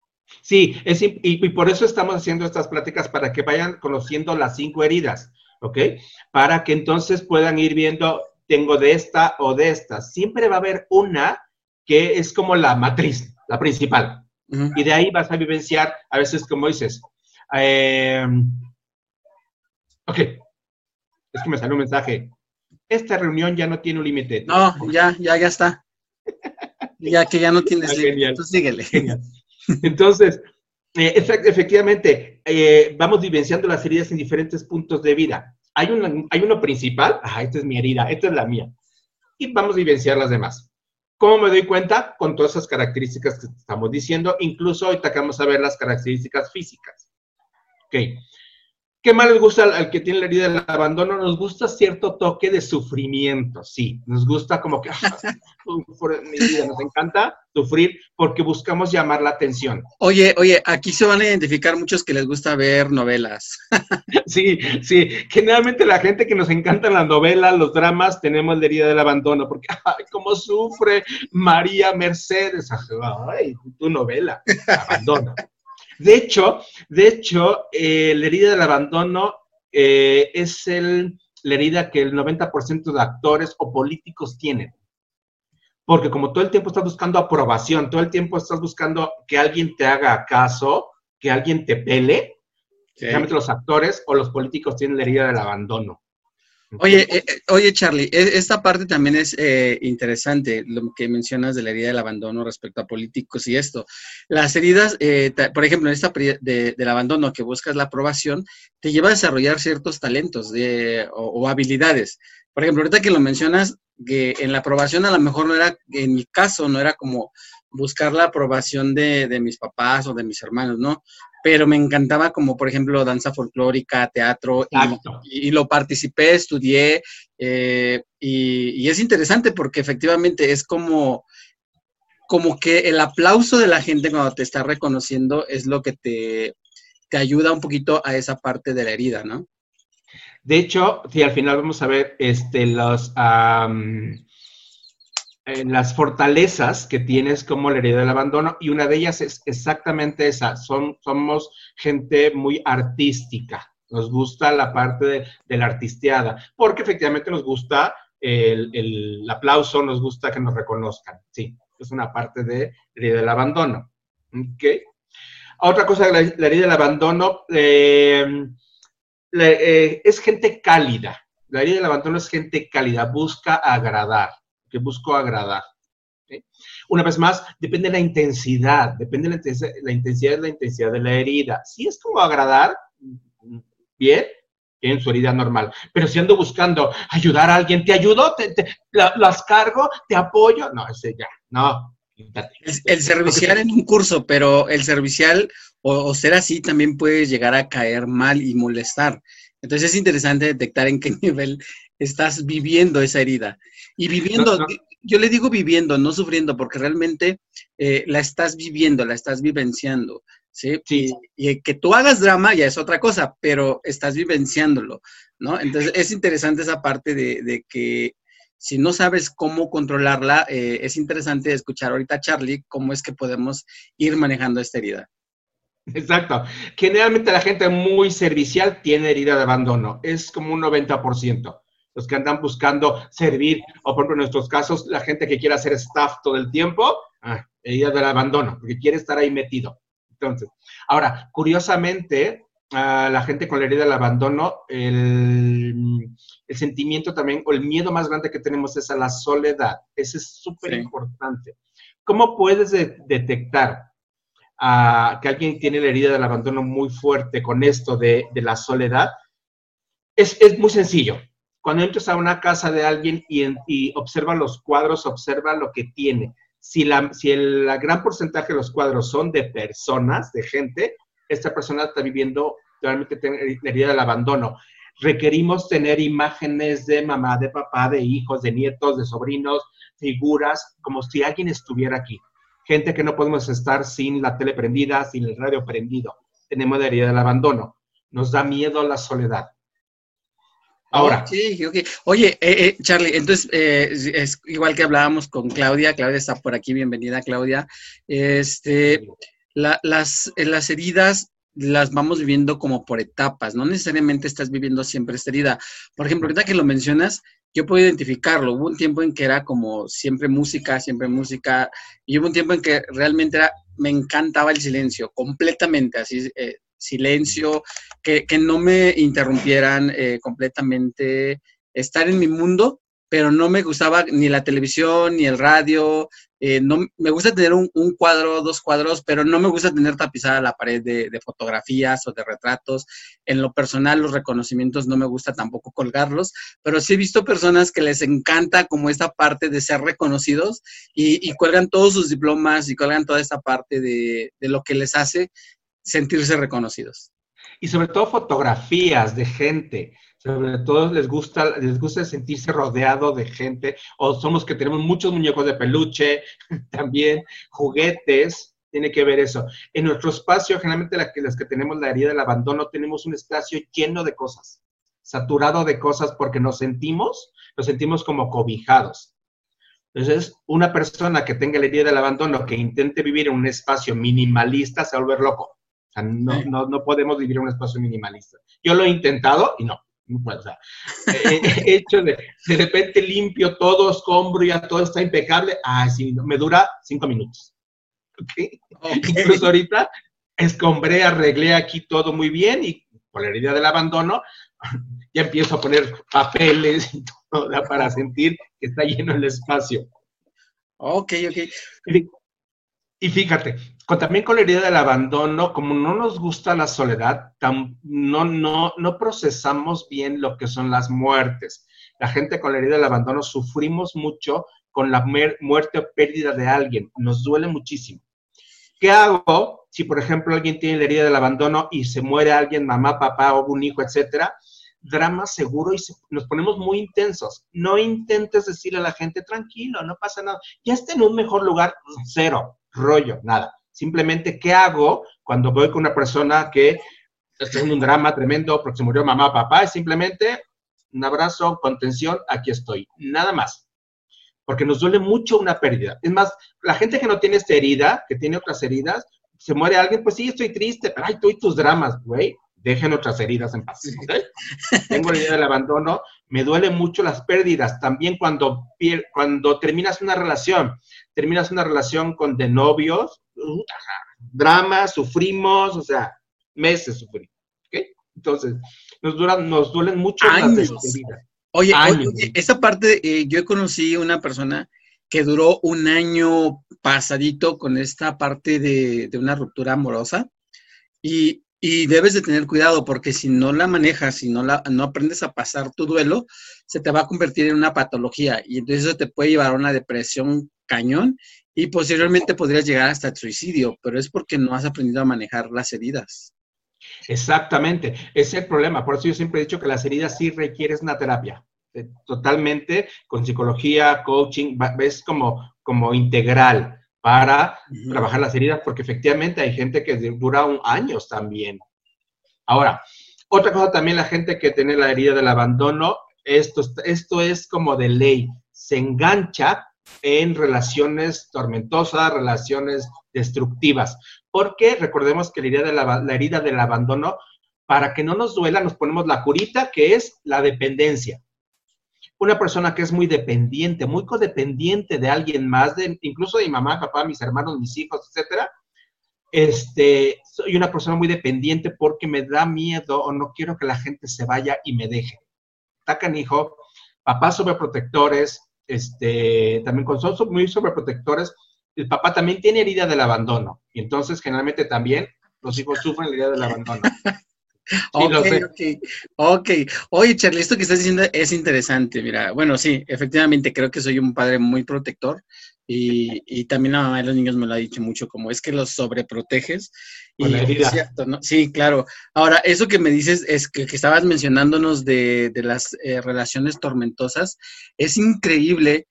Sí, es, y, y por eso estamos haciendo estas pláticas, para que vayan conociendo las cinco heridas, ¿ok? Para que entonces puedan ir viendo, tengo de esta o de esta. Siempre va a haber una que es como la matriz, la principal. Uh-huh. Y de ahí vas a vivenciar, a veces como dices, eh, ok, es que me salió un mensaje, esta reunión ya no tiene un límite. No, ya, ya, ya está. Ya que ya no tienes límite, tú síguele. Genial. Entonces, eh, efectivamente, eh, vamos vivenciando las heridas en diferentes puntos de vida. Hay, una, hay uno principal, ah, esta es mi herida, esta es la mía, y vamos a vivenciar las demás. ¿Cómo me doy cuenta? Con todas esas características que estamos diciendo, incluso ahorita que vamos a ver las características físicas. Ok. ¿Qué más les gusta al, al que tiene la herida del abandono? Nos gusta cierto toque de sufrimiento, sí. Nos gusta como que, por mi vida, nos encanta sufrir porque buscamos llamar la atención. Oye, oye, aquí se van a identificar muchos que les gusta ver novelas. Sí, sí. Generalmente la gente que nos encantan las novelas, los dramas, tenemos la herida del abandono, porque, ay, cómo sufre María Mercedes. Ay, tu novela, abandono. De hecho, de hecho, eh, la herida del abandono eh, es el, la herida que el noventa por ciento de actores o políticos tienen. Porque como todo el tiempo estás buscando aprobación, todo el tiempo estás buscando que alguien te haga caso, que alguien te pele, sí. Realmente los actores o los políticos tienen la herida del abandono. Oye, eh, oye, Charlie, esta parte también es eh, interesante, lo que mencionas de la herida del abandono respecto a políticos y esto. Las heridas, eh, por ejemplo, en esta de, del abandono que buscas la aprobación, te lleva a desarrollar ciertos talentos de, o, o habilidades. Por ejemplo, ahorita que lo mencionas, que en la aprobación a lo mejor no era, en mi caso, no era como buscar la aprobación de, de mis papás o de mis hermanos, ¿no? Pero me encantaba como, por ejemplo, danza folclórica, teatro, y, y lo participé, estudié, eh, y, y es interesante porque efectivamente es como, como que el aplauso de la gente cuando te está reconociendo es lo que te, te ayuda un poquito a esa parte de la herida, ¿no? De hecho, sí, al final vamos a ver este, los, um, eh, las fortalezas que tienes como la herida del abandono, y una de ellas es exactamente esa. Son, somos gente muy artística. Nos gusta la parte de, de la artisteada, porque efectivamente nos gusta el, el, el aplauso, nos gusta que nos reconozcan. Sí, es una parte de la herida del abandono. ¿Ok? Otra cosa, la, la herida del abandono... Eh, Eh, es gente cálida. La herida del abandono es gente cálida, busca agradar, que busco agradar. ¿Sí? Una vez más, depende de la intensidad, depende de la intensidad, la intensidad es la intensidad de la herida. Si es como agradar, bien, tienen su herida normal. Pero si ando buscando ayudar a alguien, ¿te ayudo? ¿Te, te, la, ¿Las cargo? ¿Te apoyo? No, ese ya, no. El, el servicial en un curso, pero el servicial o, o ser así también puede llegar a caer mal y molestar. Entonces es interesante detectar en qué nivel estás viviendo esa herida. Y viviendo, no, no. yo le digo viviendo, no sufriendo, porque realmente eh, la estás viviendo, la estás vivenciando, ¿sí? Sí. Y, y que tú hagas drama ya es otra cosa, pero estás vivenciándolo, ¿no? Entonces es interesante esa parte de, de que si no sabes cómo controlarla, eh, es interesante escuchar ahorita a Charlie cómo es que podemos ir manejando esta herida. Exacto. Generalmente la gente muy servicial tiene herida de abandono. Es como un noventa por ciento. Los que andan buscando servir, o por ejemplo en nuestros casos, la gente que quiere hacer staff todo el tiempo, ah, herida del abandono, porque quiere estar ahí metido. Entonces, ahora, curiosamente, Uh, la gente con la herida del abandono, el, el sentimiento también, o el miedo más grande que tenemos es a la soledad. Ese es súper sí. importante. ¿Cómo puedes de, detectar uh, que alguien tiene la herida del abandono muy fuerte con esto de, de la soledad? Es, es muy sencillo. Cuando entras a una casa de alguien y, en, y observa los cuadros, observa lo que tiene. Si, la, si el la gran porcentaje de los cuadros son de personas, de gente, esta persona está viviendo realmente la herida del abandono. Requerimos tener imágenes de mamá, de papá, de hijos, de nietos, de sobrinos, figuras, como si alguien estuviera aquí. Gente que no podemos estar sin la tele prendida, sin el radio prendido. Tenemos la herida del abandono. Nos da miedo la soledad. Ahora. Okay, okay. Oye, eh, eh, Charlie, entonces, eh, es igual que hablábamos con Claudia. Claudia está por aquí, bienvenida, Claudia. Este... La, las, las heridas las vamos viviendo como por etapas, no necesariamente estás viviendo siempre esta herida. Por ejemplo, ahorita que lo mencionas, yo puedo identificarlo. Hubo un tiempo en que era como siempre música, siempre música, y hubo un tiempo en que realmente era, me encantaba el silencio, completamente, así, eh, silencio, que, que no me interrumpieran eh, completamente, estar en mi mundo, pero no me gustaba ni la televisión, ni el radio. Eh, no, me gusta tener un, un cuadro, dos cuadros, pero no me gusta tener tapizada la pared de, de fotografías o de retratos. En lo personal, los reconocimientos no me gusta tampoco colgarlos, pero sí he visto personas que les encanta como esta parte de ser reconocidos y, y cuelgan todos sus diplomas y cuelgan toda esta parte de, de lo que les hace sentirse reconocidos. Y sobre todo fotografías de gente. Sobre todo les gusta, les gusta sentirse rodeado de gente, o somos que tenemos muchos muñecos de peluche, también juguetes, tiene que ver eso. En nuestro espacio, generalmente las que, las que tenemos la herida del abandono, tenemos un espacio lleno de cosas, saturado de cosas porque nos sentimos, nos sentimos como cobijados. Entonces, una persona que tenga la herida del abandono, que intente vivir en un espacio minimalista, se va a volver loco. O sea, no, no, no podemos vivir en un espacio minimalista. Yo lo he intentado y no. Pues, o sea, he hecho de, de repente limpio todo, escombro, ya todo está impecable. Ah, sí, me dura cinco minutos. ¿Okay? Okay. Incluso ahorita escombré, arreglé aquí todo muy bien y por la herida del abandono ya empiezo a poner papeles y todo para sentir que está lleno el espacio. Ok, ok. Y, y fíjate, con, también con la herida del abandono, como no nos gusta la soledad, tam, no, no, no procesamos bien lo que son las muertes. La gente con la herida del abandono sufrimos mucho con la muerte o pérdida de alguien. Nos duele muchísimo. ¿Qué hago si, por ejemplo, alguien tiene la herida del abandono y se muere alguien, mamá, papá o un hijo, etcétera? Drama seguro y se, nos ponemos muy intensos. No intentes decirle a la gente, tranquilo, no pasa nada. Ya está en un mejor lugar, cero, rollo, nada. Simplemente, ¿qué hago cuando voy con una persona que está en un drama tremendo porque se murió mamá, papá? Es simplemente un abrazo, contención, aquí estoy. Nada más. Porque nos duele mucho una pérdida. Es más, la gente que no tiene esta herida, que tiene otras heridas, se muere alguien, pues sí, estoy triste, pero ay, tú y tus dramas, güey, dejen otras heridas en paz. ¿Okay? Tengo la herida del abandono, me duele mucho las pérdidas. También cuando, cuando terminas una relación, terminas una relación con de novios, uh, drama, sufrimos, o sea, meses sufrimos. ¿Okay? Entonces, nos, duran, nos duelen mucho Años. las despedidas. Oye, oye, esa parte, eh, yo conocí una persona que duró un año pasadito con esta parte de, de una ruptura amorosa y, y debes de tener cuidado porque si no la manejas, si no, la, no aprendes a pasar tu duelo, se te va a convertir en una patología y entonces eso te puede llevar a una depresión cañón y posteriormente podrías llegar hasta el suicidio, pero es porque no has aprendido a manejar las heridas. Exactamente, ese es el problema. Por eso yo siempre he dicho que las heridas sí requieren una terapia, eh, totalmente, con psicología, coaching, es como, como integral para uh-huh. trabajar las heridas, porque efectivamente hay gente que dura un, años también. Ahora, otra cosa también, la gente que tiene la herida del abandono, esto, esto es como de ley, se engancha en relaciones tormentosas, relaciones destructivas. Porque recordemos que la herida, de la, la herida del abandono, para que no nos duela, nos ponemos la curita, que es la dependencia. Una persona que es muy dependiente, muy codependiente de alguien más, de, incluso de mi mamá, papá, mis hermanos, mis hijos, etcétera. Este, soy una persona muy dependiente porque me da miedo o no quiero que la gente se vaya y me deje. Tacan, hijo, papás sobreprotectores, este, también cuando son muy sobreprotectores, el papá también tiene herida del abandono. Y entonces, generalmente también, los hijos sufren la herida del abandono. Sí, ok, ok, ok. Oye, Charlie, esto que estás diciendo es interesante. Mira, bueno, sí, efectivamente creo que soy un padre muy protector y, y también la mamá de los niños me lo ha dicho mucho, como es que los sobreproteges. Con la herida. Es cierto, ¿no? Sí, claro. Ahora, eso que me dices es que, que estabas mencionándonos de, de las eh, relaciones tormentosas, es increíble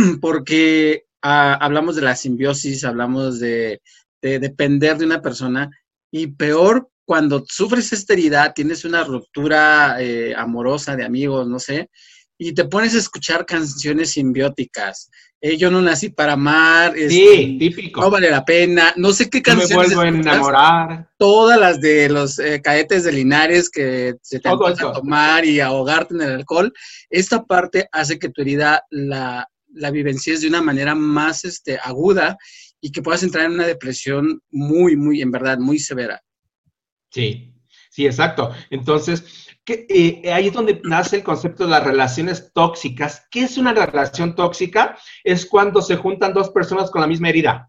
porque ah, hablamos de la simbiosis, hablamos de, de depender de una persona y peor cuando sufres esta herida, tienes una ruptura eh, amorosa de amigos, no sé, y te pones a escuchar canciones simbióticas. Eh, yo no nací para amar. Sí, este, típico. No vale la pena. No sé qué canciones. No me vuelvo a enamorar. Todas las de los eh, cadetes de Linares que se te empieza a tomar y ahogarte en el alcohol. Esta parte hace que tu herida la, la vivencies de una manera más este, aguda y que puedas entrar en una depresión muy, muy, en verdad, muy severa. Sí, sí, exacto. Entonces, que, eh, ahí es donde nace el concepto de las relaciones tóxicas. ¿Qué es una relación tóxica? Es cuando se juntan dos personas con la misma herida.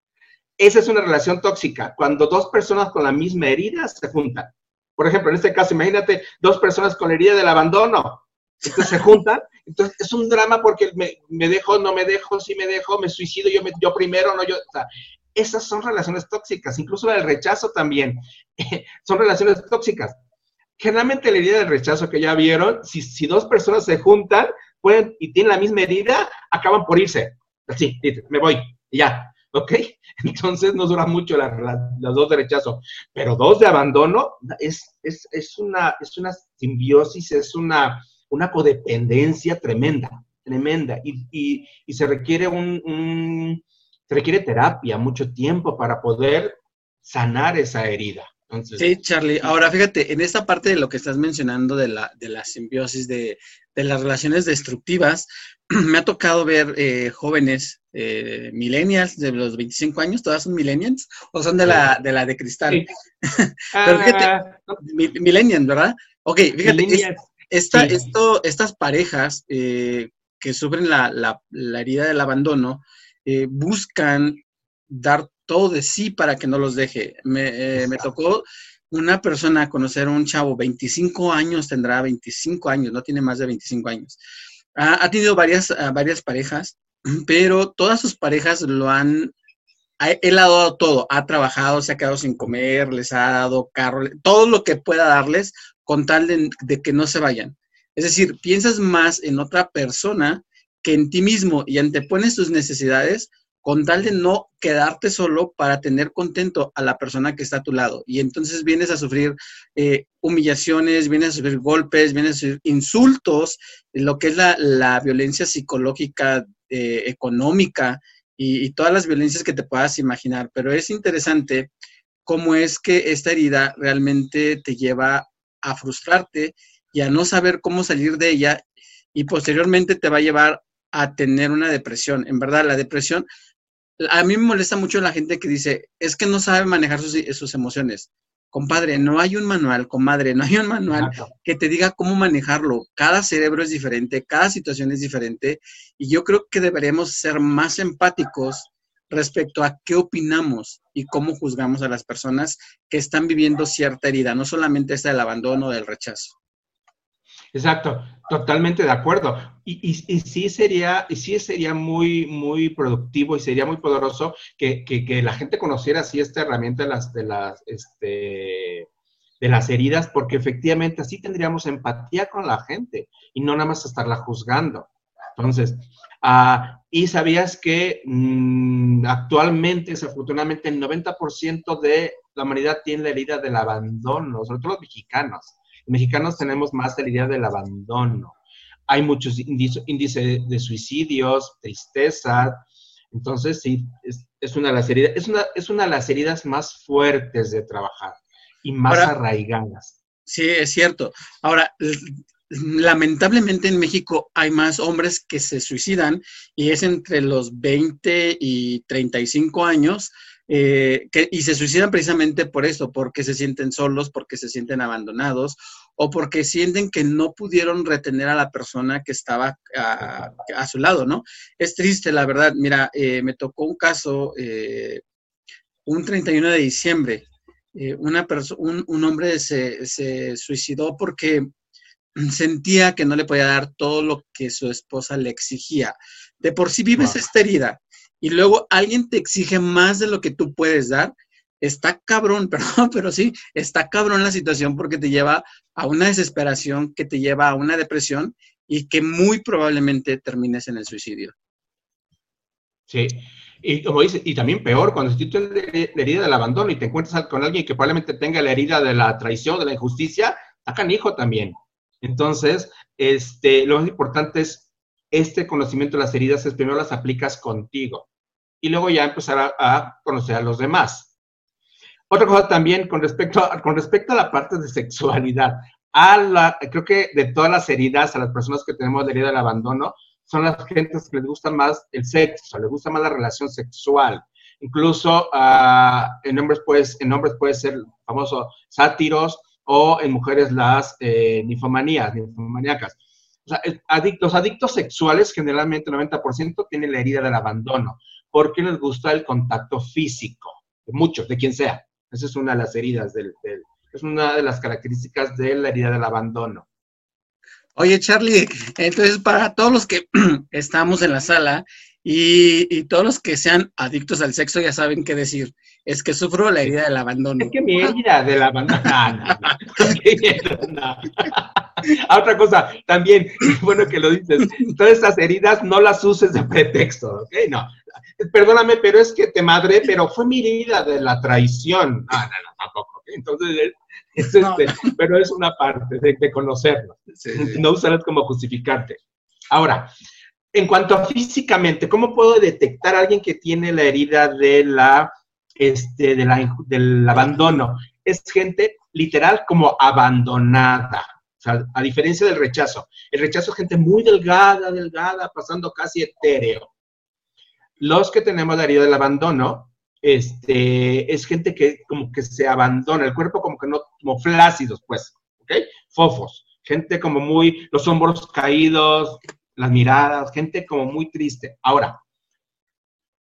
Esa es una relación tóxica, cuando dos personas con la misma herida se juntan. Por ejemplo, en este caso, imagínate dos personas con la herida del abandono. Entonces se juntan, entonces es un drama porque me, me dejo, no me dejo, sí me dejo, me suicido, yo, me, yo primero, no yo. O sea, esas son relaciones tóxicas, incluso la del rechazo también. Son relaciones tóxicas. Generalmente la herida del rechazo que ya vieron, si, si dos personas se juntan pueden, y tienen la misma herida, acaban por irse. Así, me voy, y ya, ¿ok? Entonces no dura mucho la, la, las dos de rechazo. Pero dos de abandono es, es, es, una, es una simbiosis, es una, una codependencia tremenda, tremenda. Y, y, y se requiere un... un se requiere terapia, mucho tiempo para poder sanar esa herida. Entonces, sí, Charlie. Ahora, fíjate, en esta parte de lo que estás mencionando de la, de la simbiosis, de, de las relaciones destructivas, me ha tocado ver eh, jóvenes eh, millennials de los veinticinco años, ¿todas son millennials? ¿O son de la de, la de cristal? Sí. Pero fíjate, uh, no. millennials, ¿verdad? Ok, fíjate, es, esta, sí. esto, estas parejas eh, que sufren la, la, la herida del abandono, Eh, buscan dar todo de sí para que no los deje. Me, eh, me tocó una persona, conocer a un chavo, veinticinco años, tendrá veinticinco años, no tiene más de veinticinco años. Ha, ha tenido varias, uh, varias parejas, pero todas sus parejas lo han, ha, él ha dado todo, ha trabajado, se ha quedado sin comer, les ha dado carro, todo lo que pueda darles con tal de, de que no se vayan. Es decir, piensas más en otra persona que en ti mismo y antepones tus necesidades con tal de no quedarte solo para tener contento a la persona que está a tu lado. Y entonces vienes a sufrir eh, humillaciones, vienes a sufrir golpes, vienes a sufrir insultos, lo que es la, la violencia psicológica, eh, económica y, y todas las violencias que te puedas imaginar. Pero es interesante cómo es que esta herida realmente te lleva a frustrarte y a no saber cómo salir de ella y posteriormente te va a llevar a tener una depresión. En verdad, la depresión, a mí me molesta mucho la gente que dice, es que no sabe manejar sus, sus emociones. Compadre, no hay un manual, comadre, no hay un manual Exacto. que te diga cómo manejarlo. Cada cerebro es diferente, cada situación es diferente y yo creo que deberíamos ser más empáticos respecto a qué opinamos y cómo juzgamos a las personas que están viviendo cierta herida, no solamente esta del abandono o del rechazo. Exacto, totalmente de acuerdo. Y, y, y, sí sería, y sí sería muy, muy productivo y sería muy poderoso que, que, que la gente conociera así esta herramienta de las, de las, este, de las heridas, porque efectivamente así tendríamos empatía con la gente y no nada más estarla juzgando. Entonces, uh, y sabías que mmm, actualmente, desafortunadamente, el noventa por ciento de la humanidad tiene la herida del abandono, sobre todo los mexicanos. Los mexicanos tenemos más la herida del abandono. Hay muchos índices índice de suicidios, tristeza. Entonces, sí, es, es, una de las heridas, es, una, es una de las heridas más fuertes de trabajar y más Ahora, arraigadas. sí, es cierto. Ahora, lamentablemente en México hay más hombres que se suicidan y es entre los veinte y treinta y cinco años eh, que, y se suicidan precisamente por eso, porque se sienten solos, porque se sienten abandonados o porque sienten que no pudieron retener a la persona que estaba a, a su lado, ¿no? Es triste, la verdad. Mira, eh, me tocó un caso, eh, un treinta y uno de diciembre, eh, una un, un hombre se, se suicidó porque sentía que no le podía dar todo lo que su esposa le exigía. De por sí vives Wow. esta herida y luego alguien te exige más de lo que tú puedes dar. Está cabrón, perdón, pero sí, está cabrón la situación porque te lleva a una desesperación que te lleva a una depresión y que muy probablemente termines en el suicidio. Sí, y como dice, y también peor, cuando tú tienes la herida del abandono y te encuentras con alguien que probablemente tenga la herida de la traición, de la injusticia, está canijo también. Entonces, este, lo más importante es este conocimiento de las heridas, es primero las aplicas contigo y luego ya empezar a, a conocer a los demás. Otra cosa también con respecto, a, con respecto a la parte de sexualidad, a la, creo que de todas las heridas, a las personas que tenemos la herida del abandono, son las gentes que les gusta más el sexo, les gusta más la relación sexual. Incluso uh, en, hombres puede, en hombres puede ser famoso sátiros o en mujeres las eh, ninfomanías, ninfomaníacas. O sea, el, adic los adictos sexuales, generalmente el noventa por ciento, tienen la herida del abandono, porque les gusta el contacto físico, de muchos, de quien sea. Esa es una de las heridas, del, del, es una de las características de la herida del abandono. Oye, Charlie, entonces para todos los que estamos en la sala y, y, todos los que sean adictos al sexo ya saben qué decir. Es que sufro la herida del abandono. Es que mi herida del abandono. No, no, no. no. Ah, otra cosa, también, bueno que lo dices, todas estas heridas no las uses de pretexto, ¿ok? No. Perdóname, pero es que te madré, pero fue mi herida de la traición. No, no, no, tampoco. ¿Okay? Entonces, es este, no, no. Pero es una parte de, de conocerlo. Sí, sí. No usarlas como justificarte. Ahora, en cuanto a físicamente, ¿cómo puedo detectar a alguien que tiene la herida de la, este, de la, del abandono? Es gente literal como abandonada. O sea, a diferencia del rechazo. El rechazo es gente muy delgada, delgada, pasando casi etéreo. Los que tenemos la herida del abandono, este, es gente que como que se abandona, el cuerpo como que no, como flácidos, pues, ¿ok? Fofos. Gente como muy, los hombros caídos, las miradas, gente como muy triste. Ahora,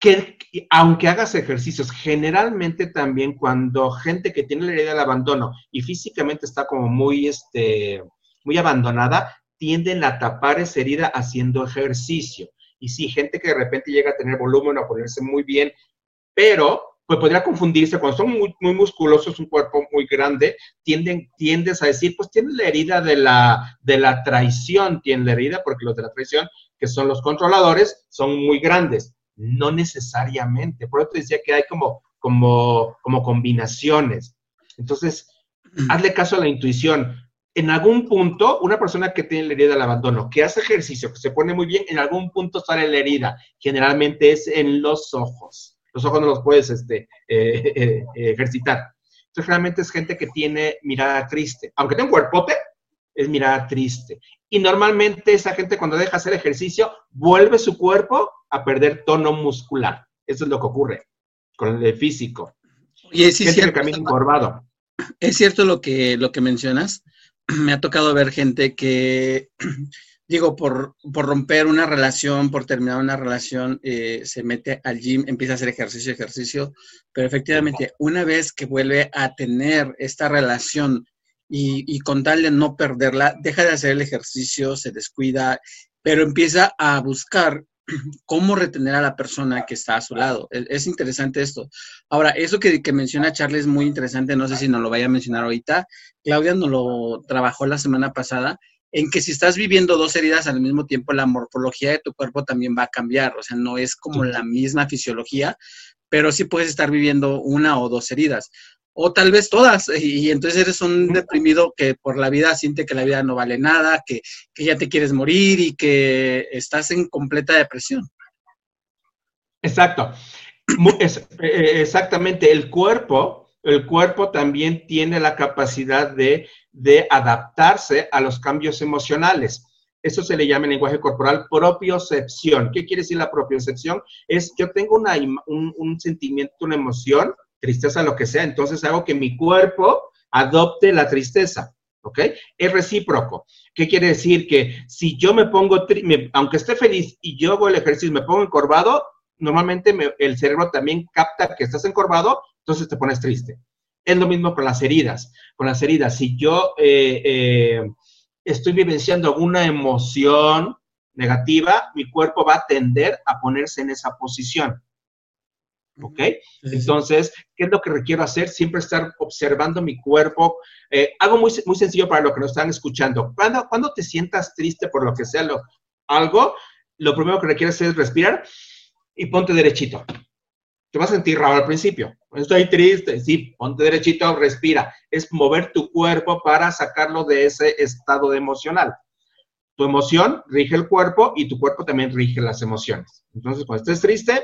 que aunque hagas ejercicios, generalmente también cuando gente que tiene la herida del abandono y físicamente está como muy, este, muy abandonada, tienden a tapar esa herida haciendo ejercicio. Y sí, gente que de repente llega a tener volumen o a ponerse muy bien, pero pues podría confundirse cuando son muy, muy musculosos, un cuerpo muy grande, tienden, tiendes a decir, pues tienen la herida de la, de la traición, tienen la herida porque los de la traición, que son los controladores, son muy grandes. No necesariamente. Por eso te decía que hay como, como, como combinaciones. Entonces, hazle caso a la intuición. En algún punto, una persona que tiene la herida del abandono, que hace ejercicio, que se pone muy bien, en algún punto sale la herida. Generalmente es en los ojos. Los ojos no los puedes este, eh, eh, ejercitar. Entonces, generalmente es gente que tiene mirada triste. Aunque tenga un cuerpote, es mirada triste. Y normalmente esa gente cuando deja hacer ejercicio, vuelve su cuerpo a perder tono muscular. Eso es lo que ocurre con el físico. Y es, sí, gente cierto, que camina encorvado. Es cierto lo que, lo que mencionas. Me ha tocado ver gente que, digo, por, por romper una relación, por terminar una relación, eh, se mete al gym, empieza a hacer ejercicio, ejercicio, pero efectivamente, una vez que vuelve a tener esta relación y, y con tal de no perderla, deja de hacer el ejercicio, se descuida, pero empieza a buscar cómo retener a la persona que está a su lado. Es, es interesante esto. Ahora, eso que, que menciona Charlie es muy interesante, no sé si nos lo vaya a mencionar ahorita. Claudia nos lo trabajó la semana pasada, en que si estás viviendo dos heridas al mismo tiempo, la morfología de tu cuerpo también va a cambiar, o sea, no es como la misma fisiología, pero sí puedes estar viviendo una o dos heridas, o tal vez todas, y, y entonces eres un deprimido que por la vida siente que la vida no vale nada, que, que ya te quieres morir y que estás en completa depresión. Exacto. Es, eh, exactamente, el cuerpo, el cuerpo también tiene la capacidad de, de adaptarse a los cambios emocionales. Eso se le llama en lenguaje corporal propiocepción. ¿Qué quiere decir la propiocepción? Es yo tengo una, un, un sentimiento, una emoción, tristeza, lo que sea, entonces hago que mi cuerpo adopte la tristeza, ¿ok? Es recíproco. ¿Qué quiere decir? Que si yo me pongo, me, aunque esté feliz y yo hago el ejercicio y me pongo encorvado, normalmente me, el cerebro también capta que estás encorvado, entonces te pones triste. Es lo mismo con las heridas. Con las heridas, si yo eh, eh, estoy vivenciando alguna emoción negativa, mi cuerpo va a tender a ponerse en esa posición. ¿Ok? Entonces, ¿qué es lo que requiero hacer? Siempre estar observando mi cuerpo. Eh, algo muy, muy sencillo para los que nos están escuchando. Cuando, cuando te sientas triste por lo que sea, lo, algo, lo primero que requieres es respirar y ponte derechito. Te vas a sentir raro al principio. Estoy triste. Sí, ponte derechito, respira. Es mover tu cuerpo para sacarlo de ese estado de emocional. Tu emoción rige el cuerpo y tu cuerpo también rige las emociones. Entonces, cuando estés triste,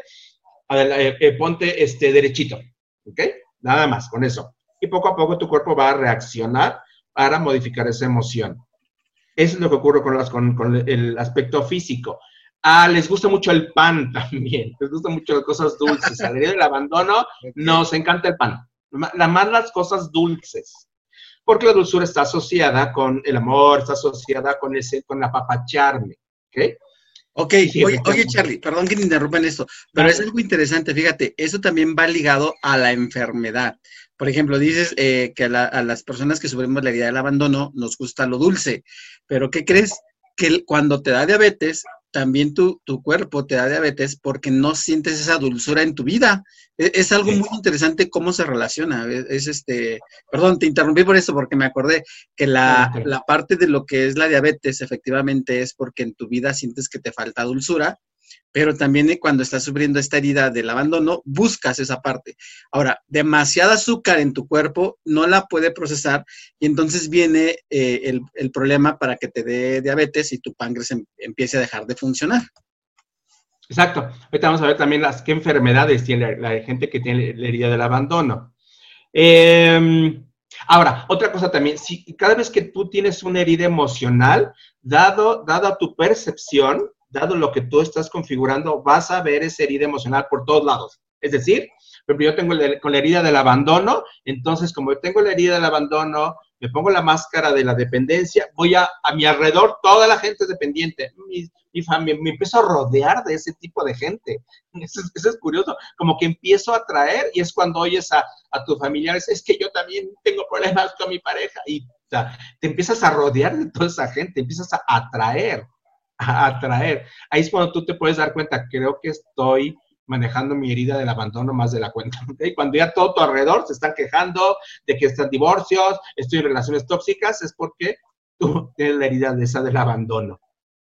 eh, eh, ponte este, derechito. ¿Ok? Nada más, con eso. Y poco a poco tu cuerpo va a reaccionar para modificar esa emoción. Eso es lo que ocurre con, las, con, con el aspecto físico. Ah, les gusta mucho el pan también, les gustan mucho las cosas dulces. A la herida del abandono, okay, nos encanta el pan. La más las cosas dulces. Porque la dulzura está asociada con el amor, está asociada con ese, con apapacharme. ¿Ok? Ok, sí, oye, oye, Charlie, perdón que te interrumpa en esto, pero es algo interesante, fíjate, eso también va ligado a la enfermedad. Por ejemplo, dices eh, que a, la, a las personas que sufrimos la herida del abandono nos gusta lo dulce, pero ¿qué crees? Que cuando te da diabetes, también tu, tu cuerpo te da diabetes porque no sientes esa dulzura en tu vida. Es, es algo muy interesante cómo se relaciona. Es, es este, perdón, te interrumpí por eso porque me acordé que la, okay. la parte de lo que es la diabetes efectivamente es porque en tu vida sientes que te falta dulzura, pero también cuando estás sufriendo esta herida del abandono, buscas esa parte. Ahora, demasiada azúcar en tu cuerpo no la puede procesar y entonces viene eh, el, el problema para que te dé diabetes y tu páncreas em, empiece a dejar de funcionar. Exacto. Ahorita vamos a ver también las qué enfermedades tiene la, la gente que tiene la herida del abandono. Eh, ahora, otra cosa también, si cada vez que tú tienes una herida emocional, dado, dado tu percepción, dado lo que tú estás configurando, vas a ver esa herida emocional por todos lados. Es decir, por ejemplo, yo tengo el, con la herida del abandono, entonces como yo tengo la herida del abandono, me pongo la máscara de la dependencia, voy a, a mi alrededor, toda la gente es dependiente, mi, mi familia, me empiezo a rodear de ese tipo de gente. Eso es, eso es curioso, como que empiezo a atraer y es cuando oyes a, a tus familiares, es que yo también tengo problemas con mi pareja y o sea, te empiezas a rodear de toda esa gente, empiezas a atraer, a atraer. Ahí es cuando tú te puedes dar cuenta, creo que estoy manejando mi herida del abandono más de la cuenta. ¿Okay? Cuando ya todo tu alrededor se están quejando de que están divorcios, estoy en relaciones tóxicas, es porque tú tienes la herida de esa del abandono.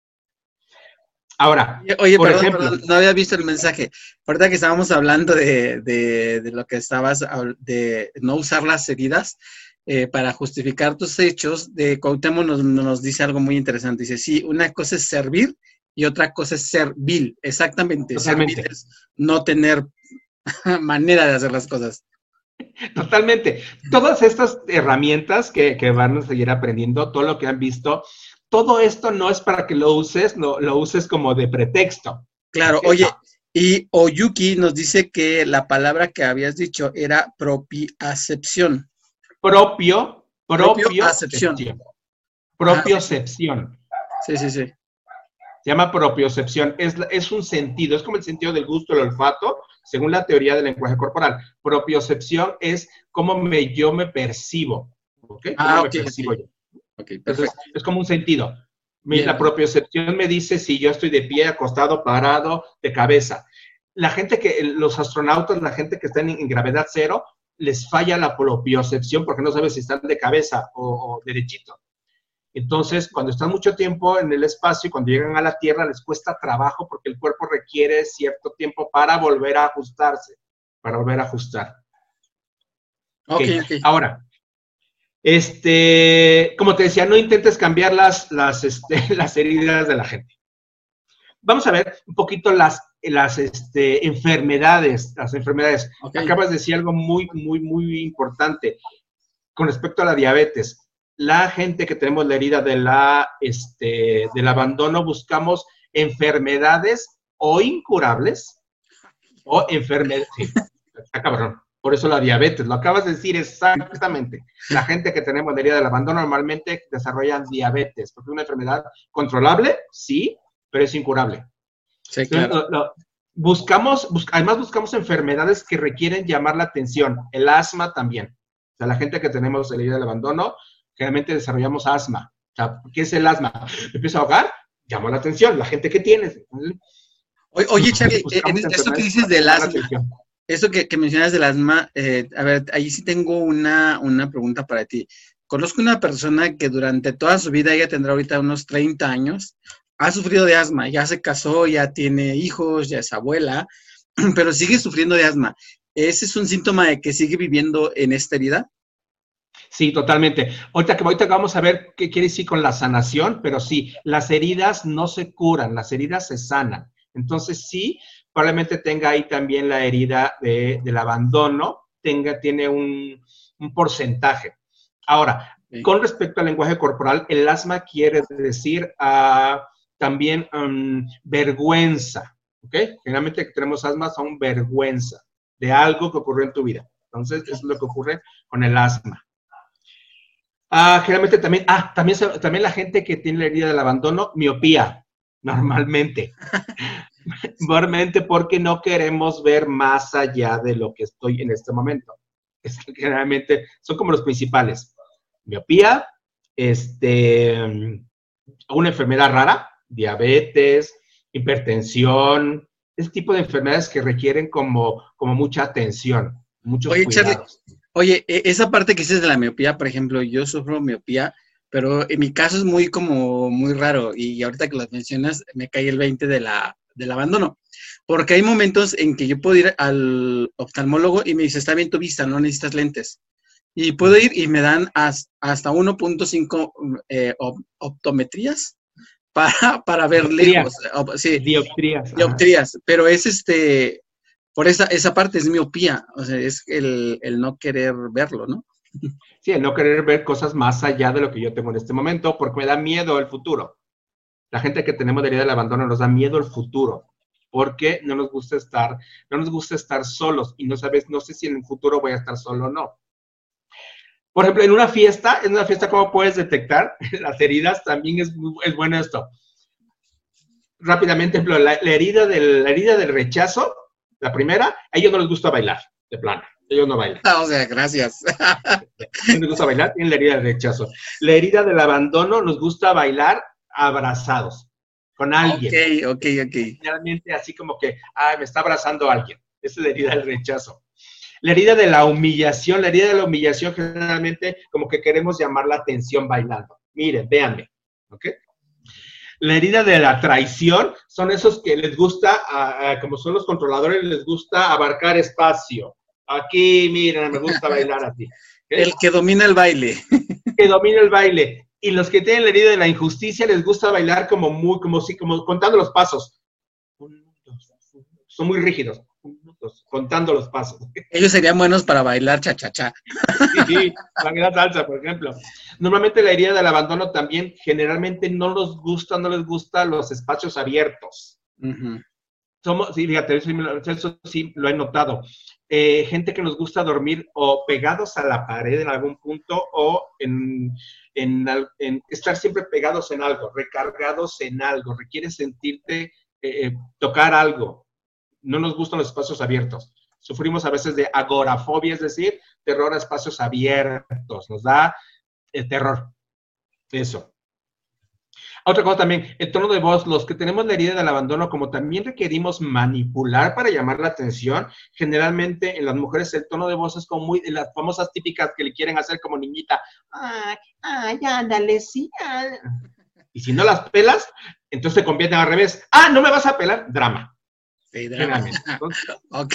Ahora, oye, por perdón, ejemplo, perdón, no había visto el mensaje. Ahorita que estábamos hablando de, de, de lo que estabas, de no usar las heridas eh, para justificar tus hechos, de Cuauhtémoc nos, nos dice algo muy interesante. Dice, sí, una cosa es servir y otra cosa es ser vil. Exactamente, totalmente. ser vil es no tener manera de hacer las cosas. Totalmente. Todas estas herramientas que, que van a seguir aprendiendo, todo lo que han visto, todo esto no es para que lo uses, no, lo uses como de pretexto. Claro, ¿Okay? oye, No. y Oyuki nos dice que la palabra que habías dicho era propiocepción. Propio, Propio acepción. propiocepción. Propiocepción. Sí, sí, sí. Se llama propiocepción. Es, es un sentido, es como el sentido del gusto, el olfato, según la teoría del lenguaje corporal. Propiocepción es cómo me, yo me percibo. ¿Okay? ¿Cómo Ah, me ok, percibo ok. yo? Ok, Entonces, perfecto. es como un sentido. Mi, Bien, la bien. propiocepción me dice si yo estoy de pie, acostado, parado, de cabeza. La gente que, los astronautas, la gente que está en, en gravedad cero, les falla la propiocepción porque no sabe si están de cabeza o, o derechito. Entonces, cuando están mucho tiempo en el espacio y cuando llegan a la Tierra les cuesta trabajo porque el cuerpo requiere cierto tiempo para volver a ajustarse, para volver a ajustar. Ok, Okay. ok. Ahora, este, como te decía, no intentes cambiar las, las, este, las heridas de la gente. Vamos a ver un poquito las, las este, enfermedades, las enfermedades. Okay. Acabas de decir algo muy, muy, muy importante con respecto a la diabetes. La gente que tenemos la herida de la, este, del abandono, buscamos enfermedades o incurables o enfermedades. Sí, está cabrón. Por eso la diabetes, lo acabas de decir exactamente. La gente que tenemos la herida del abandono normalmente desarrollan diabetes, porque es una enfermedad controlable, sí, pero es incurable. Sí, Entonces, claro. lo, lo, buscamos, bus, además buscamos enfermedades que requieren llamar la atención. El asma también. O sea, la gente que tenemos la herida del abandono, generalmente desarrollamos asma. O sea, ¿qué es el asma? Me empiezo a ahogar, llamo la atención. La gente que tiene. Oye, oye Charlie, Buscamos esto que enfermedades dices para del llamar la asma, atención. esto que, que mencionas del asma, eh, a ver, ahí sí tengo una, una pregunta para ti. Conozco una persona que durante toda su vida, ella tendrá ahorita unos treinta años, ha sufrido de asma, ya se casó, ya tiene hijos, ya es abuela, pero sigue sufriendo de asma. ¿Ese es un síntoma de que sigue viviendo en esta herida? Sí, totalmente. Ahorita que ahorita vamos a ver qué quiere decir con la sanación, pero sí, las heridas no se curan, las heridas se sanan. Entonces, sí, probablemente tenga ahí también la herida de, del abandono, tenga, tiene un, un porcentaje. Ahora, sí. Con respecto al lenguaje corporal, el asma quiere decir uh, también um, vergüenza, ¿ok? Generalmente que tenemos asma son vergüenza de algo que ocurrió en tu vida. Entonces, eso es lo que ocurre con el asma. Ah, generalmente también, ah, también, también la gente que tiene la herida del abandono, miopía, normalmente. Normalmente porque no queremos ver más allá de lo que estoy en este momento. Es que generalmente son como los principales. Miopía, este, una enfermedad rara, diabetes, hipertensión, ese tipo de enfermedades que requieren como, como mucha atención, muchos Oye, cuidados. Charlie, oye, esa parte que dices de la miopía, por ejemplo, yo sufro miopía, pero en mi caso es muy como muy raro y ahorita que las mencionas me cae el veinte de la, del abandono, porque hay momentos en que yo puedo ir al oftalmólogo y me dice, está bien tu vista, no necesitas lentes. Y puedo ir y me dan hasta uno punto cinco eh, optometrías para, para ver Dioptrías. lejos. Sí, dioptrías. Dioptrías, pero es este, por esa, esa parte es miopía, o sea, es el, el no querer verlo, ¿no? Sí, el no querer ver cosas más allá de lo que yo tengo en este momento, porque me da miedo el futuro. La gente que tenemos de herida del abandono nos da miedo el futuro, porque no nos gusta estar, no nos gusta estar solos y no sabes, no sé si en el futuro voy a estar solo o no. Por ejemplo, en una fiesta, en una fiesta, ¿cómo puedes detectar las heridas? También es, es bueno esto. Rápidamente, ejemplo, la, la, herida del, la herida del rechazo, la primera, a ellos no les gusta bailar, de plano. Ellos no bailan. Ah, o sea, gracias. No les gusta bailar, tienen la herida del rechazo. La herida del abandono, nos gusta bailar abrazados, con alguien. Ok, ok, ok. Generalmente así como que, ah, me está abrazando alguien. Esa es la herida del rechazo. La herida de la humillación, la herida de la humillación generalmente como que queremos llamar la atención bailando. Miren, véanme, ¿ok? La herida de la traición son esos que les gusta, uh, uh, como son los controladores, les gusta abarcar espacio. Aquí, miren, me gusta bailar así. ¿Okay? El que domina el baile. Que domina el baile. Y los que tienen la herida de la injusticia les gusta bailar como muy, como si, como contando los pasos. Son muy rígidos, contando los pasos. Ellos serían buenos para bailar cha-cha-cha. Sí, bailar salsa, por ejemplo. Normalmente la herida del abandono también generalmente no nos gusta, no les gusta los espacios abiertos. Uh-huh. Somos, sí, fíjate, eso, eso sí lo he notado. Eh, gente que nos gusta dormir o pegados a la pared en algún punto o en, en, en estar siempre pegados en algo, recargados en algo, requiere sentirte, eh, tocar algo. No nos gustan los espacios abiertos. Sufrimos a veces de agorafobia, es decir, terror a espacios abiertos. Nos da el terror. Eso. Otra cosa también, el tono de voz. Los que tenemos la herida del abandono, como también requerimos manipular para llamar la atención, generalmente en las mujeres el tono de voz es como muy de las famosas típicas que le quieren hacer como niñita. Ay, ay, ándale, sí. Ay. Y si no las pelas, entonces se convierten al revés. Ah, ¿no me vas a pelar? Drama. Sí, drama. Ok.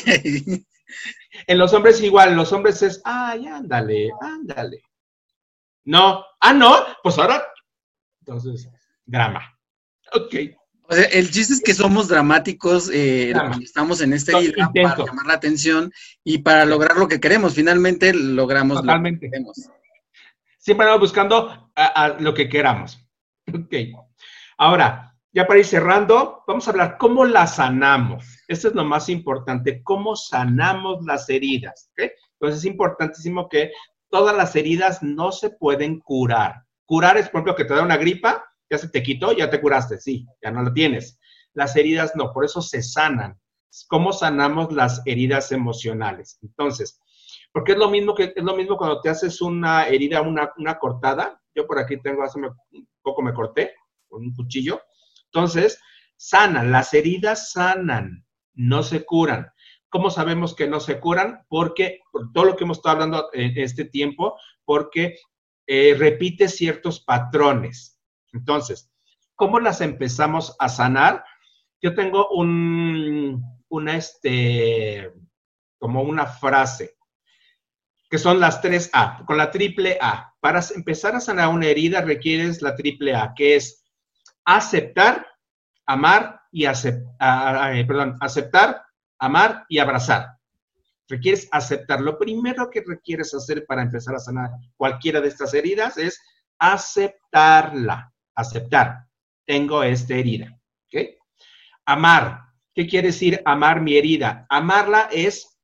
En los hombres igual, en los hombres es, ay, ándale, ándale. No, ah, no, pues ahora, entonces, drama. Ok. O sea, el chiste es que somos dramáticos, eh, Drama. estamos en esta herida para llamar la atención y para lograr lo que queremos. Finalmente logramos Totalmente. Lo que queremos. Siempre vamos buscando a, a lo que queramos. Ok. Ahora, ya para ir cerrando, vamos a hablar cómo las sanamos. Esto es lo más importante, cómo sanamos las heridas. ¿Okay? Entonces es importantísimo que todas las heridas no se pueden curar. Curar es, por ejemplo, que te da una gripa, ya se te quitó, ya te curaste, sí, ya no lo tienes. Las heridas no, por eso se sanan. ¿Cómo sanamos las heridas emocionales? Entonces, porque es lo mismo que es lo mismo cuando te haces una herida, una, una cortada. Yo por aquí tengo, hace un poco me corté con un cuchillo. Entonces, sanan, las heridas sanan, no se curan. ¿Cómo sabemos que no se curan? Porque, por todo lo que hemos estado hablando en este tiempo, porque eh, repite ciertos patrones. Entonces, ¿cómo las empezamos a sanar? Yo tengo un, una, este, como una frase, que son las tres A, con la triple A. Para empezar a sanar una herida requieres la triple A, que es aceptar, amar y aceptar, perdón, aceptar, amar y abrazar. Requieres aceptar. Lo primero que requieres hacer para empezar a sanar cualquiera de estas heridas es aceptarla. Aceptar. Tengo esta herida. ¿Ok? Amar. ¿Qué quiere decir amar mi herida? Amarla es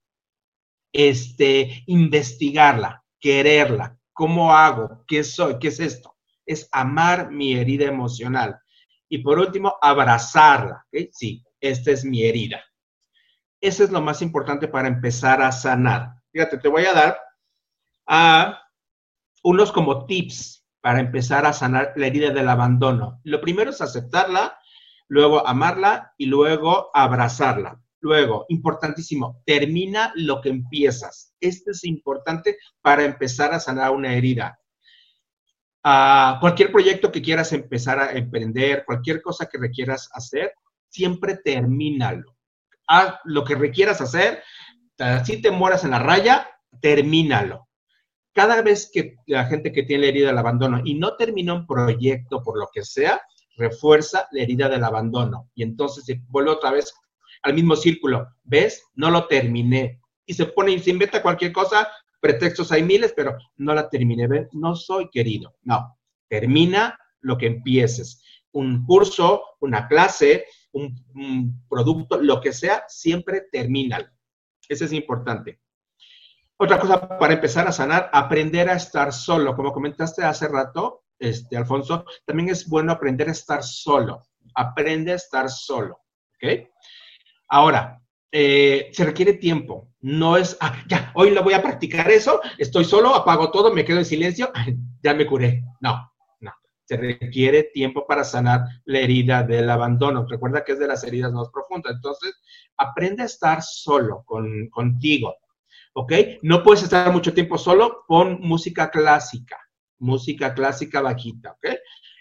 este, investigarla, quererla. ¿Cómo hago? ¿Qué soy? ¿Qué es esto? Es amar mi herida emocional. Y por último, abrazarla. ¿Okay? Sí, esta es mi herida. Eso es lo más importante para empezar a sanar. Fíjate, te voy a dar uh, unos como tips para empezar a sanar la herida del abandono. Lo primero es aceptarla, luego amarla y luego abrazarla. Luego, importantísimo, termina lo que empiezas. Esto es importante para empezar a sanar una herida. Uh, cualquier proyecto que quieras empezar a emprender, cualquier cosa que requieras hacer, siempre termínalo. Haz lo que requieras hacer, si te mueras en la raya, termínalo. Cada vez que la gente que tiene la herida del abandono y no termina un proyecto por lo que sea, refuerza la herida del abandono. Y entonces se vuelve otra vez al mismo círculo. ¿Ves? No lo terminé. Y se pone y se inventa cualquier cosa. Pretextos hay miles, pero no la terminé. ¿Ves? No soy querido. No. Termina lo que empieces. Un curso, una clase, un, un producto, lo que sea, siempre termínalo. Eso es importante. Otra cosa para empezar a sanar, aprender a estar solo. Como comentaste hace rato, este, Alfonso, también es bueno aprender a estar solo. Aprende a estar solo, ¿ok? Ahora, eh, se requiere tiempo. No es, ah, ya, hoy lo voy a practicar eso, estoy solo, apago todo, me quedo en silencio, ay, ya me curé. No, no. Se requiere tiempo para sanar la herida del abandono. Recuerda que es de las heridas más profundas. Entonces, aprende a estar solo con, contigo, ¿ok? No puedes estar mucho tiempo solo, pon música clásica, música clásica bajita, ¿ok?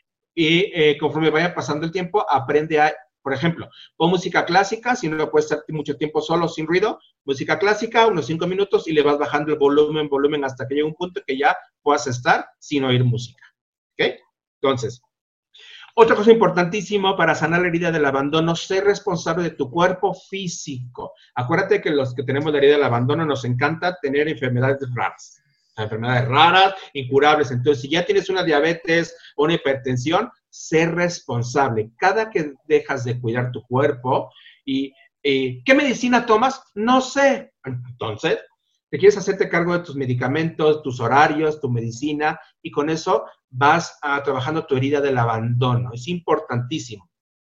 Y eh, conforme vaya pasando el tiempo, aprende a, por ejemplo, pon música clásica, si no puedes estar mucho tiempo solo, sin ruido, música clásica, unos cinco minutos y le vas bajando el volumen, volumen, hasta que llegue un punto que ya puedas estar sin oír música, ¿ok? Entonces, otra cosa importantísima para sanar la herida del abandono, ser responsable de tu cuerpo físico. Acuérdate que los que tenemos la herida del abandono nos encanta tener enfermedades raras. Enfermedades raras, incurables. Entonces, si ya tienes una diabetes o una hipertensión, ser responsable. Cada que dejas de cuidar tu cuerpo y eh, ¿qué medicina tomas? No sé. Entonces, te quieres hacerte cargo de tus medicamentos, tus horarios, tu medicina, y con eso vas a, trabajando tu herida del abandono. Es importantísimo.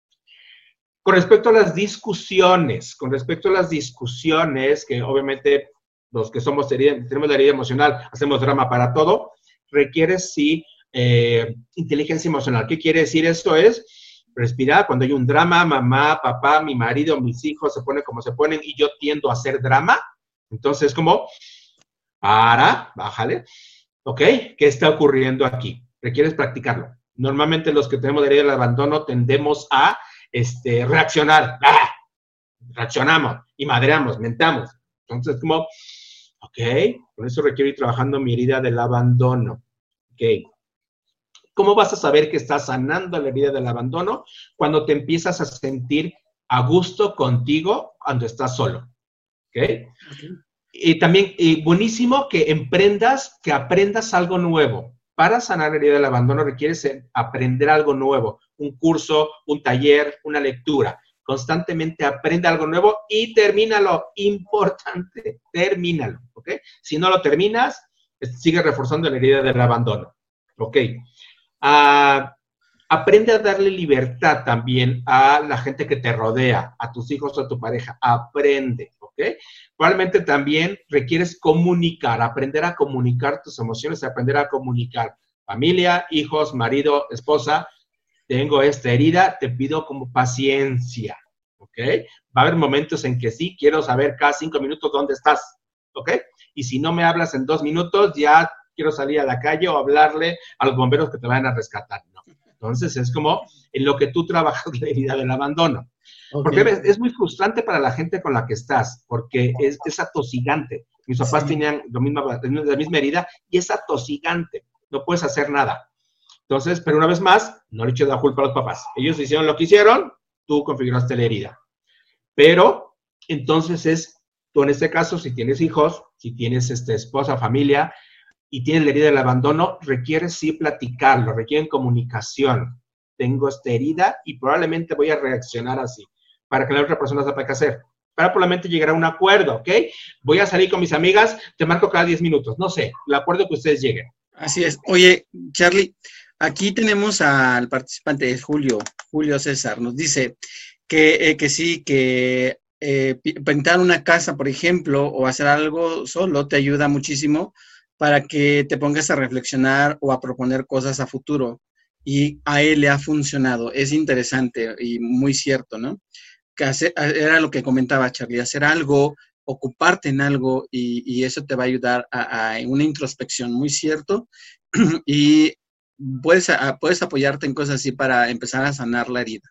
Con respecto a las discusiones, con respecto a las discusiones, que obviamente los que somos herida, tenemos la herida emocional, hacemos drama para todo, requiere sí eh, inteligencia emocional. ¿Qué quiere decir esto? Es respirar. Cuando hay un drama, mamá, papá, mi marido, mis hijos se ponen como se ponen y yo tiendo a hacer drama. Entonces, como, para, bájale, ¿ok? ¿Qué está ocurriendo aquí? Requieres practicarlo. Normalmente los que tenemos la herida del abandono tendemos a este, reaccionar. ¡Ah! Reaccionamos y madreamos, mentamos. Entonces, como, ok, con eso requiero ir trabajando mi herida del abandono. Ok. ¿Cómo vas a saber que estás sanando la herida del abandono? Cuando te empiezas a sentir a gusto contigo cuando estás solo. ¿Ok? Okay. Y también, y buenísimo que emprendas, que aprendas algo nuevo. Para sanar la herida del abandono requieres aprender algo nuevo. Un curso, un taller, una lectura. Constantemente aprende algo nuevo y termínalo. Importante, termínalo. ¿Ok? Si no lo terminas, sigue reforzando la herida del abandono. ¿Ok? Uh, aprende a darle libertad también a la gente que te rodea, a tus hijos o a tu pareja. Aprende, ¿ok? Probablemente también requieres comunicar, aprender a comunicar tus emociones, aprender a comunicar. Familia, hijos, marido, esposa, tengo esta herida, te pido como paciencia, ¿ok? Va a haber momentos en que sí, quiero saber cada cinco minutos dónde estás, ¿ok? Y si no me hablas en dos minutos, ya quiero salir a la calle o hablarle a los bomberos que te vayan a rescatar, ¿no? Entonces, es como en lo que tú trabajas la herida del abandono. Okay. Porque es muy frustrante para la gente con la que estás, porque es, es atosigante. Mis papás sí. tenían lo mismo, la misma herida y es atosigante. No puedes hacer nada. Entonces, pero una vez más, no le eches la culpa a los papás. Ellos hicieron lo que hicieron, tú configuraste la herida. Pero, entonces es, tú en este caso, si tienes hijos, si tienes este, esposa, familia, y tienes la herida del abandono, requiere sí platicarlo, requieren comunicación. Tengo esta herida y probablemente voy a reaccionar así, para que la otra persona sepa qué hacer. Para probablemente llegar a un acuerdo, ¿ok? Voy a salir con mis amigas, te marco cada diez minutos, no sé, el acuerdo que ustedes lleguen. Así es. Oye, Charlie, aquí tenemos al participante, Julio, Julio César, nos dice que, eh, que sí, que eh, pintar una casa, por ejemplo, o hacer algo solo te ayuda muchísimo para que te pongas a reflexionar o a proponer cosas a futuro. Y a él le ha funcionado. Es interesante y muy cierto, ¿no? Que hacer, era lo que comentaba Charlie, hacer algo, ocuparte en algo y, y eso te va a ayudar a, a una introspección, muy cierto. Y puedes, a, puedes apoyarte en cosas así para empezar a sanar la herida.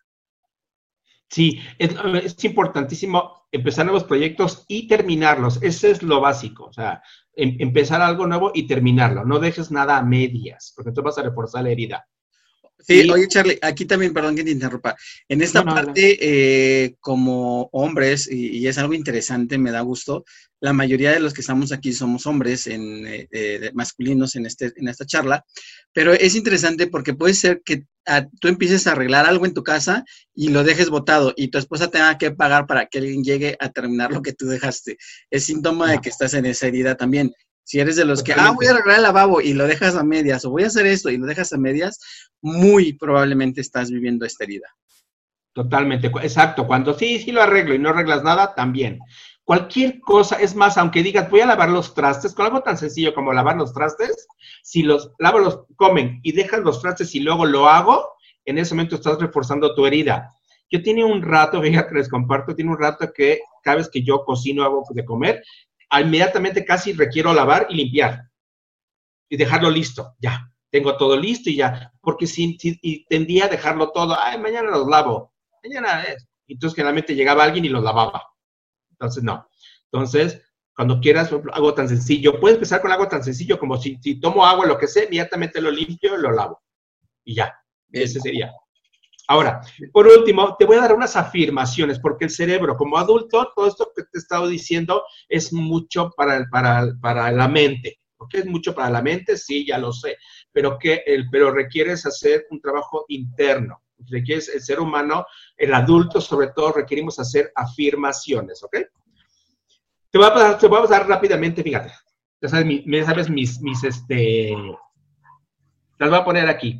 Sí, es, es importantísimo empezar nuevos proyectos y terminarlos. Ese es lo básico. O sea, em, empezar algo nuevo y terminarlo. No dejes nada a medias, porque entonces vas a reforzar la herida. Sí, Y, oye Charlie, aquí también, perdón que te interrumpa. En esta no, no, no. parte, eh, como hombres, y, y es algo interesante, me da gusto, la mayoría de los que estamos aquí somos hombres en, eh, eh, masculinos en, este, en esta charla, pero es interesante porque puede ser que a, tú empieces a arreglar algo en tu casa y lo dejes botado y tu esposa tenga que pagar para que alguien llegue a terminar lo que tú dejaste. Es síntoma de No, que estás en esa herida también. Si eres de los que, ah, voy a totalmente. arreglar el lavabo y lo dejas a medias, o voy a hacer esto y lo dejas a medias, muy probablemente estás viviendo esta herida. Totalmente, cu- exacto. Cuando sí, sí lo arreglo y no arreglas nada, también. Cualquier cosa, es más, aunque digas, voy a lavar los trastes, con algo tan sencillo como lavar los trastes, si los lavo, los comen y dejas los trastes y luego lo hago, en ese momento estás reforzando tu herida. Yo tiene un rato, fíjate, les comparto, tiene un rato que cada vez que yo cocino, hago de comer, inmediatamente casi requiero lavar y limpiar y dejarlo listo, ya. Tengo todo listo y ya, porque si, si y tendía a dejarlo todo, ay, mañana los lavo, mañana es. Entonces generalmente llegaba alguien y los lavaba. Entonces, no. Entonces, cuando quieras algo tan sencillo, puedes empezar con algo tan sencillo como si, si tomo agua, lo que sea, inmediatamente lo limpio y lo lavo. Y ya, Bien. ese sería. Ahora, por último, te voy a dar unas afirmaciones, porque el cerebro, como adulto, todo esto que te he estado diciendo es mucho para, para, para la mente. ¿Ok? Es mucho para la mente, sí, ya lo sé, pero, que el, pero requieres hacer un trabajo interno. Requieres, el ser humano, el adulto sobre todo, requerimos hacer afirmaciones, ¿ok? Te voy a pasar, te voy a pasar rápidamente, fíjate. Ya sabes, mi, ya sabes mis, mis, este, las voy a poner aquí.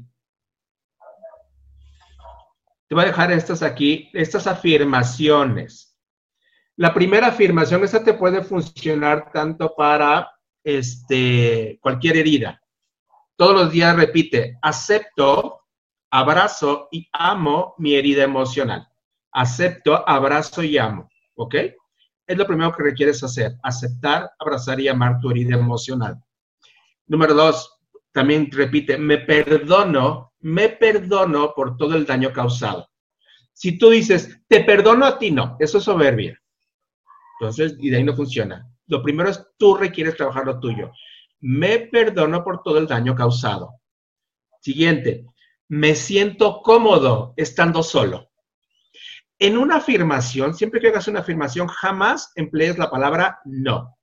Te voy a dejar estas aquí, estas afirmaciones. La primera afirmación, esta te puede funcionar tanto para este, cualquier herida. Todos los días repite, acepto, abrazo y amo mi herida emocional. Acepto, abrazo y amo, ¿ok? Es lo primero que requieres hacer, aceptar, abrazar y amar tu herida emocional. Número dos, también repite, me perdono, me perdono por todo el daño causado. Si tú dices, te perdono a ti, no, eso es soberbia. Entonces, y de ahí no funciona. Lo primero es, tú requieres trabajar lo tuyo. Me perdono por todo el daño causado. Siguiente, me siento cómodo estando solo. En una afirmación, siempre que hagas una afirmación, jamás emplees la palabra no.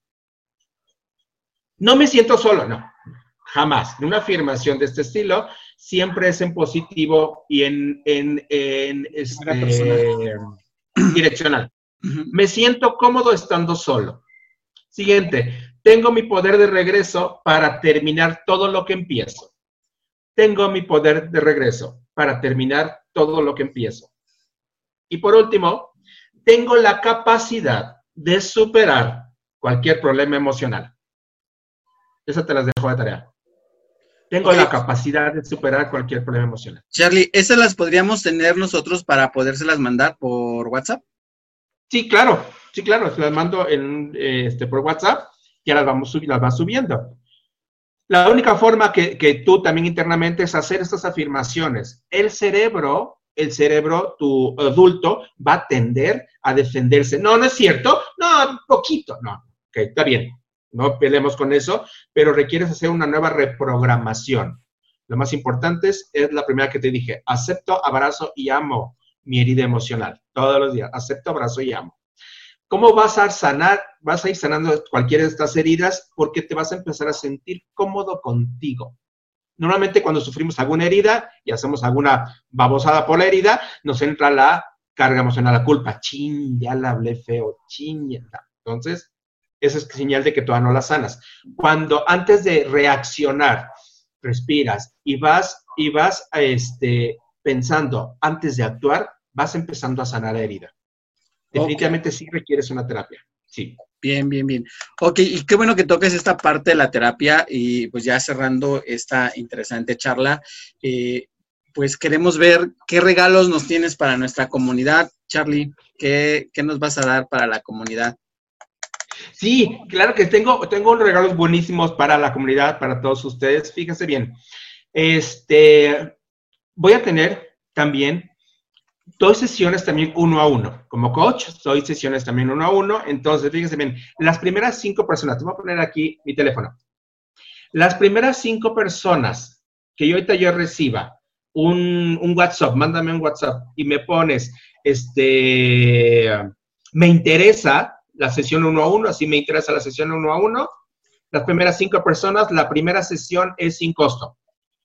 No me siento solo, no. Jamás. En una afirmación de este estilo, siempre es en positivo y en, en, en este, direccional. Uh-huh. Me siento cómodo estando solo. Siguiente, tengo mi poder de regreso para terminar todo lo que empiezo. Tengo mi poder de regreso para terminar todo lo que empiezo. Y por último, tengo la capacidad de superar cualquier problema emocional. Esa te las dejo de tarea. Tengo Okay. la capacidad de superar cualquier problema emocional. Charlie, ¿esas las podríamos tener nosotros para podérselas mandar por WhatsApp? Sí, claro, sí, claro, se las mando en, este, por WhatsApp, ya las vamos las vas subiendo. La única forma que, que tú también internamente es hacer estas afirmaciones. El cerebro, el cerebro, tu adulto, va a tender a defenderse. No, no es cierto, no, poquito, no, ok, está bien, no peleemos con eso, pero requieres hacer una nueva reprogramación. Lo más importante es, es la primera que te dije, acepto, abrazo y amo mi herida emocional, todos los días, acepto, abrazo y amo. ¿Cómo vas a sanar? Vas a ir sanando cualquiera de estas heridas porque te vas a empezar a sentir cómodo contigo. Normalmente cuando sufrimos alguna herida y hacemos alguna babosada por la herida, nos entra la carga emocional, la culpa. Chin, ya la hablé feo, chin, ya. Entonces, esa es señal de que todavía no la sanas. Cuando antes de reaccionar, respiras y vas, y vas a este, pensando antes de actuar, vas empezando a sanar la herida. Definitivamente okay. Sí requieres una terapia, sí. Bien, bien, bien. Ok, y qué bueno que toques esta parte de la terapia y pues ya cerrando esta interesante charla, eh, pues queremos ver qué regalos nos tienes para nuestra comunidad, Charlie. ¿Qué, qué nos vas a dar para la comunidad? Sí, claro que tengo, tengo unos regalos buenísimos para la comunidad, para todos ustedes. Fíjense bien, este, voy a tener también doy sesiones también uno a uno. Como coach, doy sesiones también uno a uno. Entonces, fíjense bien, las primeras cinco personas, te voy a poner aquí mi teléfono. Las primeras cinco personas que yo ahorita yo reciba un, un WhatsApp, mándame un WhatsApp y me pones, este, me interesa la sesión uno a uno, así me interesa la sesión uno a uno, las primeras cinco personas, la primera sesión es sin costo.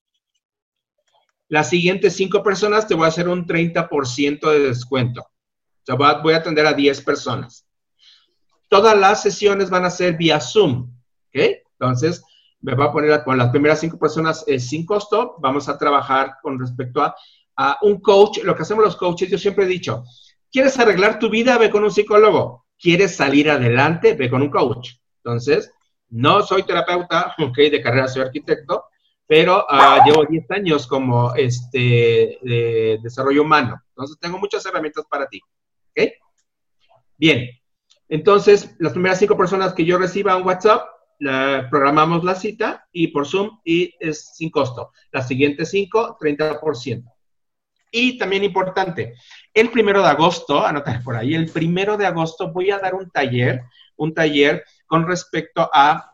Las siguientes cinco personas te voy a hacer un treinta por ciento de descuento. O sea, voy a, voy a atender a diez personas. Todas las sesiones van a ser vía Zoom, ¿ok? Entonces, me va a poner con las primeras cinco personas eh, sin costo. Vamos a trabajar con respecto a, a un coach. Lo que hacemos los coaches, yo siempre he dicho, ¿quieres arreglar tu vida? Ve con un psicólogo. ¿Quieres salir adelante? Ve con un coach. Entonces, no soy terapeuta, ok, de carrera soy arquitecto, pero uh, llevo diez años como este, de desarrollo humano. Entonces, tengo muchas herramientas para ti, ¿ok? Bien. Entonces, las primeras cinco personas que yo reciba un WhatsApp, la, programamos la cita y por Zoom y es sin costo. Las siguientes cinco, treinta por ciento. Y también importante, el primero de agosto, anotar por ahí, el primero de agosto voy a dar un taller, un taller con respecto a,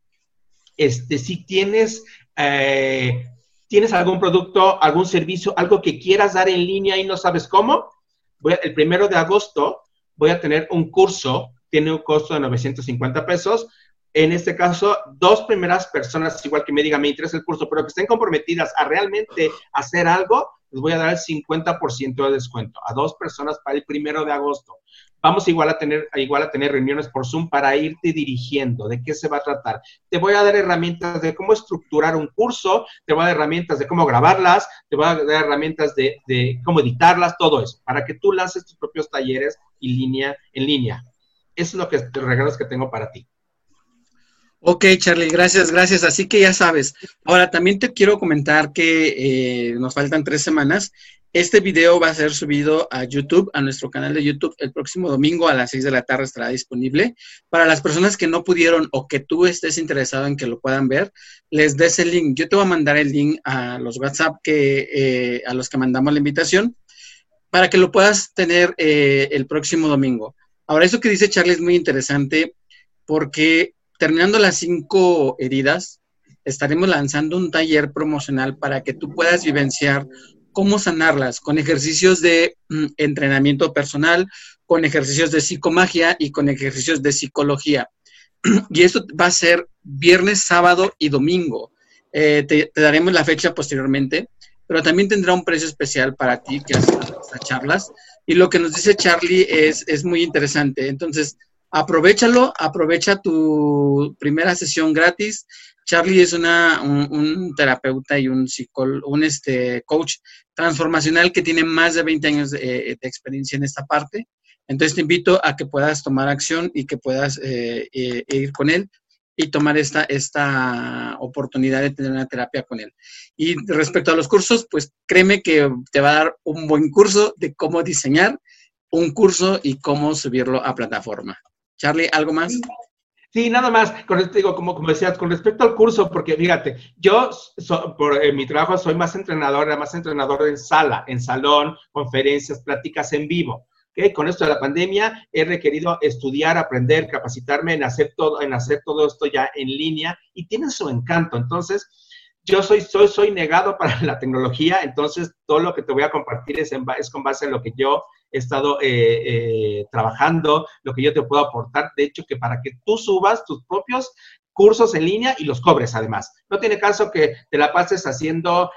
este, si tienes, eh, tienes algún producto, algún servicio, algo que quieras dar en línea y no sabes cómo, voy a, el primero de agosto voy a tener un curso, tiene un costo de novecientos cincuenta pesos. En este caso, dos primeras personas, igual que me digan, me interesa el curso, pero que estén comprometidas a realmente hacer algo, les voy a dar el cincuenta por ciento de descuento a dos personas para el primero de agosto. Vamos igual a tener, igual a tener reuniones por Zoom para irte dirigiendo de qué se va a tratar. Te voy a dar herramientas de cómo estructurar un curso, te voy a dar herramientas de cómo grabarlas, te voy a dar herramientas de, de cómo editarlas, todo eso, para que tú lances tus propios talleres en línea, en línea. Eso es lo que te regalos que tengo para ti. Ok, Charlie, gracias, gracias. Así que ya sabes. Ahora, también te quiero comentar que eh, nos faltan tres semanas. Este video va a ser subido a YouTube, a nuestro canal de YouTube, el próximo domingo a las seis de la tarde estará disponible. Para las personas que no pudieron o que tú estés interesado en que lo puedan ver, les des el link. Yo te voy a mandar el link a los WhatsApp que, eh, a los que mandamos la invitación para que lo puedas tener eh, el próximo domingo. Ahora, eso que dice Charlie es muy interesante porque terminando las cinco heridas, estaremos lanzando un taller promocional para que tú puedas vivenciar cómo sanarlas con ejercicios de mm, entrenamiento personal, con ejercicios de psicomagia y con ejercicios de psicología. Y esto va a ser viernes, sábado y domingo. Eh, te, te daremos la fecha posteriormente, pero también tendrá un precio especial para ti que haces estas charlas. Y lo que nos dice Charlie es, es muy interesante. Entonces, aprovéchalo, aprovecha tu primera sesión gratis. Charlie es una, un, un terapeuta y un psicólogo, un este, coach transformacional que tiene más de veinte años de, de experiencia en esta parte. Entonces te invito a que puedas tomar acción y que puedas eh, eh, ir con él y tomar esta, esta oportunidad de tener una terapia con él. Y respecto a los cursos, pues créeme que te va a dar un buen curso de cómo diseñar un curso y cómo subirlo a plataforma. Charlie, ¿algo más? Sí, nada más, con esto digo, como, como decías, con respecto al curso, porque fíjate, yo so, por eh, mi trabajo soy más entrenador, era más entrenador en sala, en salón, conferencias, pláticas en vivo. ¿Okay? Con esto de la pandemia he requerido estudiar, aprender, capacitarme en hacer todo, en hacer todo esto ya en línea y tiene su encanto. Entonces, yo soy, soy, soy negado para la tecnología, entonces todo lo que te voy a compartir es, en, es con base en lo que yo he estado eh, eh, trabajando, lo que yo te puedo aportar. De hecho, que para que tú subas tus propios cursos en línea y los cobres además. No tiene caso que te la pases haciendo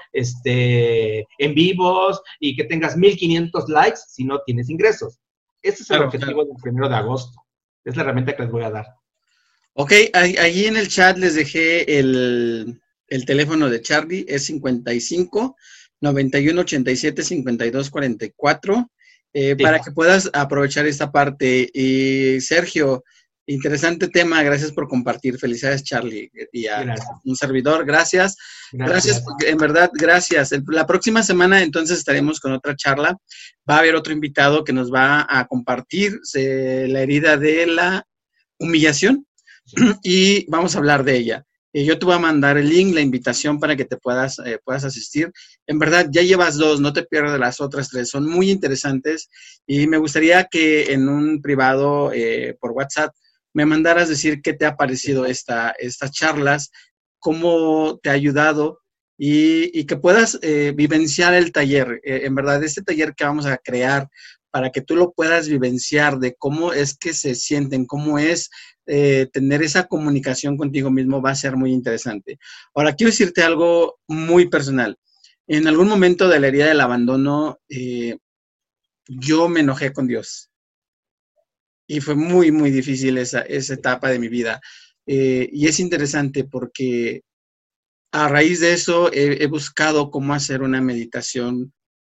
este, en vivos y que tengas mil quinientos likes si no tienes ingresos. Ese es el claro, objetivo claro. del primero de agosto. Es la herramienta que les voy a dar. Ok, ahí en el chat les dejé el, el teléfono de Charlie, es cincuenta y cinco, noventa y uno, ochenta y siete, cincuenta y dos, cuarenta y cuatro, eh, sí. Para que puedas aprovechar esta parte. Y Sergio, interesante tema, gracias por compartir. Felicidades, Charlie, y a gracias. Un servidor, gracias. Gracias, gracias en verdad, gracias. El, la próxima semana entonces estaremos con otra charla. Va a haber otro invitado que nos va a compartir eh, la herida de la humillación. Sí. Y vamos a hablar de ella. Eh, yo te voy a mandar el link, la invitación para que te puedas, eh, puedas asistir. En verdad, ya llevas dos, no te pierdas las otras tres, son muy interesantes y me gustaría que en un privado eh, por WhatsApp me mandaras decir qué te ha parecido esta, estas charlas, cómo te ha ayudado y, y que puedas eh, vivenciar el taller. Eh, en verdad, este taller que vamos a crear para que tú lo puedas vivenciar de cómo es que se sienten, cómo es eh, tener esa comunicación contigo mismo, va a ser muy interesante. Ahora, quiero decirte algo muy personal. En algún momento de la herida del abandono, eh, yo me enojé con Dios. Y fue muy, muy difícil esa, esa etapa de mi vida. Eh, y es interesante porque a raíz de eso he, he buscado cómo hacer una meditación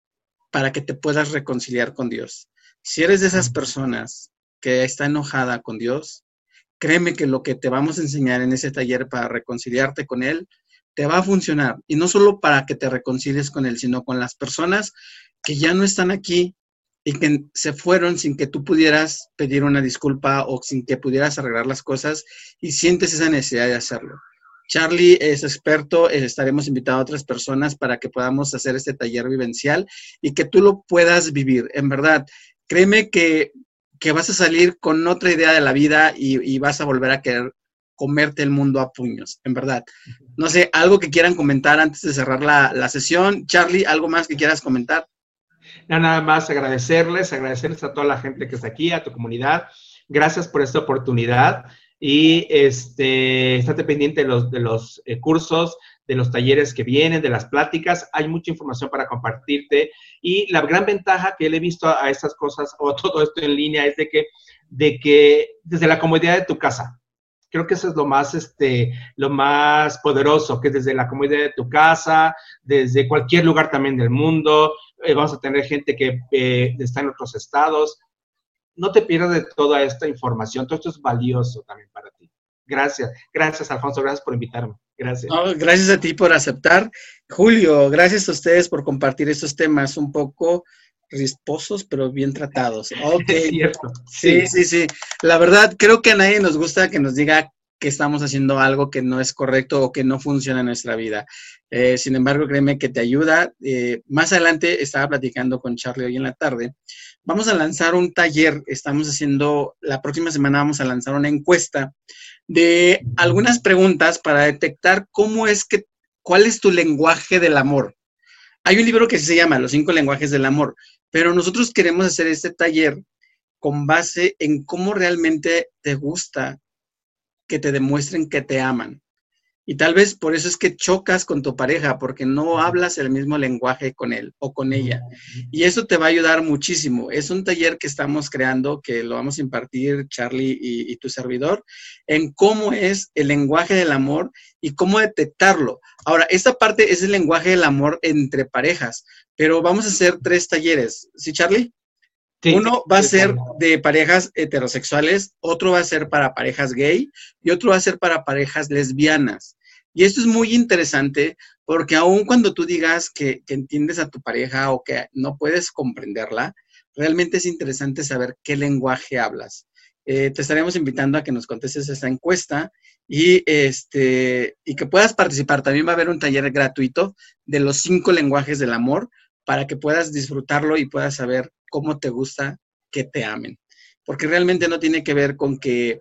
para que te puedas reconciliar con Dios. Si eres de esas personas que está enojada con Dios, créeme que lo que te vamos a enseñar en ese taller para reconciliarte con Él, te va a funcionar. Y no solo para que te reconcilies con Él, sino con las personas que ya no están aquí y que se fueron sin que tú pudieras pedir una disculpa o sin que pudieras arreglar las cosas y sientes esa necesidad de hacerlo. Charlie es experto, estaremos invitando a otras personas para que podamos hacer este taller vivencial y que tú lo puedas vivir. En verdad, créeme que, que vas a salir con otra idea de la vida y, y vas a volver a querer comerte el mundo a puños, en verdad. No sé, algo que quieran comentar antes de cerrar la, la sesión. Charlie, ¿algo más que quieras comentar? No, nada más agradecerles, agradecerles a toda la gente que está aquí, a tu comunidad. Gracias por esta oportunidad. Y este, estate pendiente de los, de los eh, cursos, de los talleres que vienen, de las pláticas. Hay mucha información para compartirte. Y la gran ventaja que le he visto a, a estas cosas, o todo esto en línea, es de que, de que desde la comodidad de tu casa. Creo que eso es lo más, este, lo más poderoso, que desde la comodidad de tu casa, desde cualquier lugar también del mundo, eh, vamos a tener gente que eh, está en otros estados. No te pierdas de toda esta información, todo esto es valioso también para ti. Gracias, gracias Alfonso, gracias por invitarme. Gracias. No, gracias a ti por aceptar. Julio, gracias a ustedes por compartir estos temas un poco risposos, pero bien tratados. Ok. Es cierto. Sí, sí, sí. La verdad, creo que a nadie nos gusta que nos diga que estamos haciendo algo que no es correcto o que no funciona en nuestra vida. Eh, sin embargo, créeme que te ayuda. Eh, más adelante estaba platicando con Charlie hoy en la tarde. Vamos a lanzar un taller. Estamos haciendo, la próxima semana vamos a lanzar una encuesta de algunas preguntas para detectar cómo es que, cuál es tu lenguaje del amor. Hay un libro que se llama Los cinco lenguajes del amor, pero nosotros queremos hacer este taller con base en cómo realmente te gusta que te demuestren que te aman. Y tal vez por eso es que chocas con tu pareja, porque no hablas el mismo lenguaje con él o con ella. Y eso te va a ayudar muchísimo. Es un taller que estamos creando, que lo vamos a impartir Charlie y, y tu servidor, en cómo es el lenguaje del amor y cómo detectarlo. Ahora, esta parte es el lenguaje del amor entre parejas, pero vamos a hacer tres talleres. ¿Sí, Charlie? Sí, uno va a ser de parejas heterosexuales, otro va a ser para parejas gay y otro va a ser para parejas lesbianas. Y esto es muy interesante porque aun cuando tú digas que, que entiendes a tu pareja o que no puedes comprenderla, realmente es interesante saber qué lenguaje hablas. Eh, te estaremos invitando a que nos contestes esta encuesta y, este, y que puedas participar. También va a haber un taller gratuito de los cinco lenguajes del amor para que puedas disfrutarlo y puedas saber cómo te gusta que te amen. Porque realmente no tiene que ver con que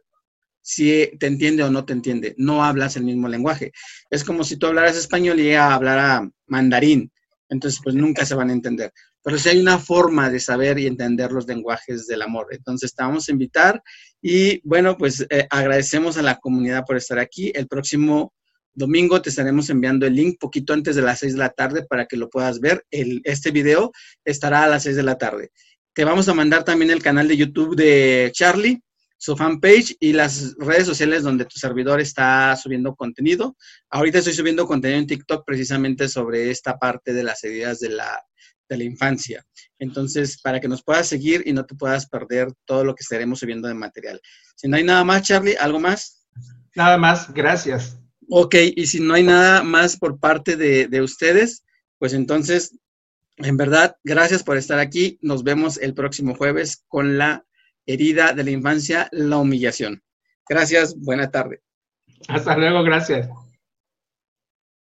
si te entiende o no te entiende, no hablas el mismo lenguaje. Es como si tú hablaras español y ella hablara mandarín, entonces pues nunca se van a entender. Pero sí hay una forma de saber y entender los lenguajes del amor. Entonces te vamos a invitar y bueno, pues eh, agradecemos a la comunidad por estar aquí. El próximo domingo te estaremos enviando el link poquito antes de las seis de la tarde para que lo puedas ver. El, este video estará a las seis de la tarde. Te vamos a mandar también el canal de YouTube de Charlie, su fanpage y las redes sociales donde tu servidor está subiendo contenido. Ahorita estoy subiendo contenido en TikTok precisamente sobre esta parte de las heridas de la, de la infancia. Entonces, para que nos puedas seguir y no te puedas perder todo lo que estaremos subiendo de material. Si no hay nada más, Charlie, ¿algo más? Nada más, gracias. Ok, y si no hay nada más por parte de, de ustedes, pues entonces, en verdad, gracias por estar aquí. Nos vemos el próximo jueves con la herida de la infancia, la humillación. Gracias, buena tarde. Hasta luego, gracias.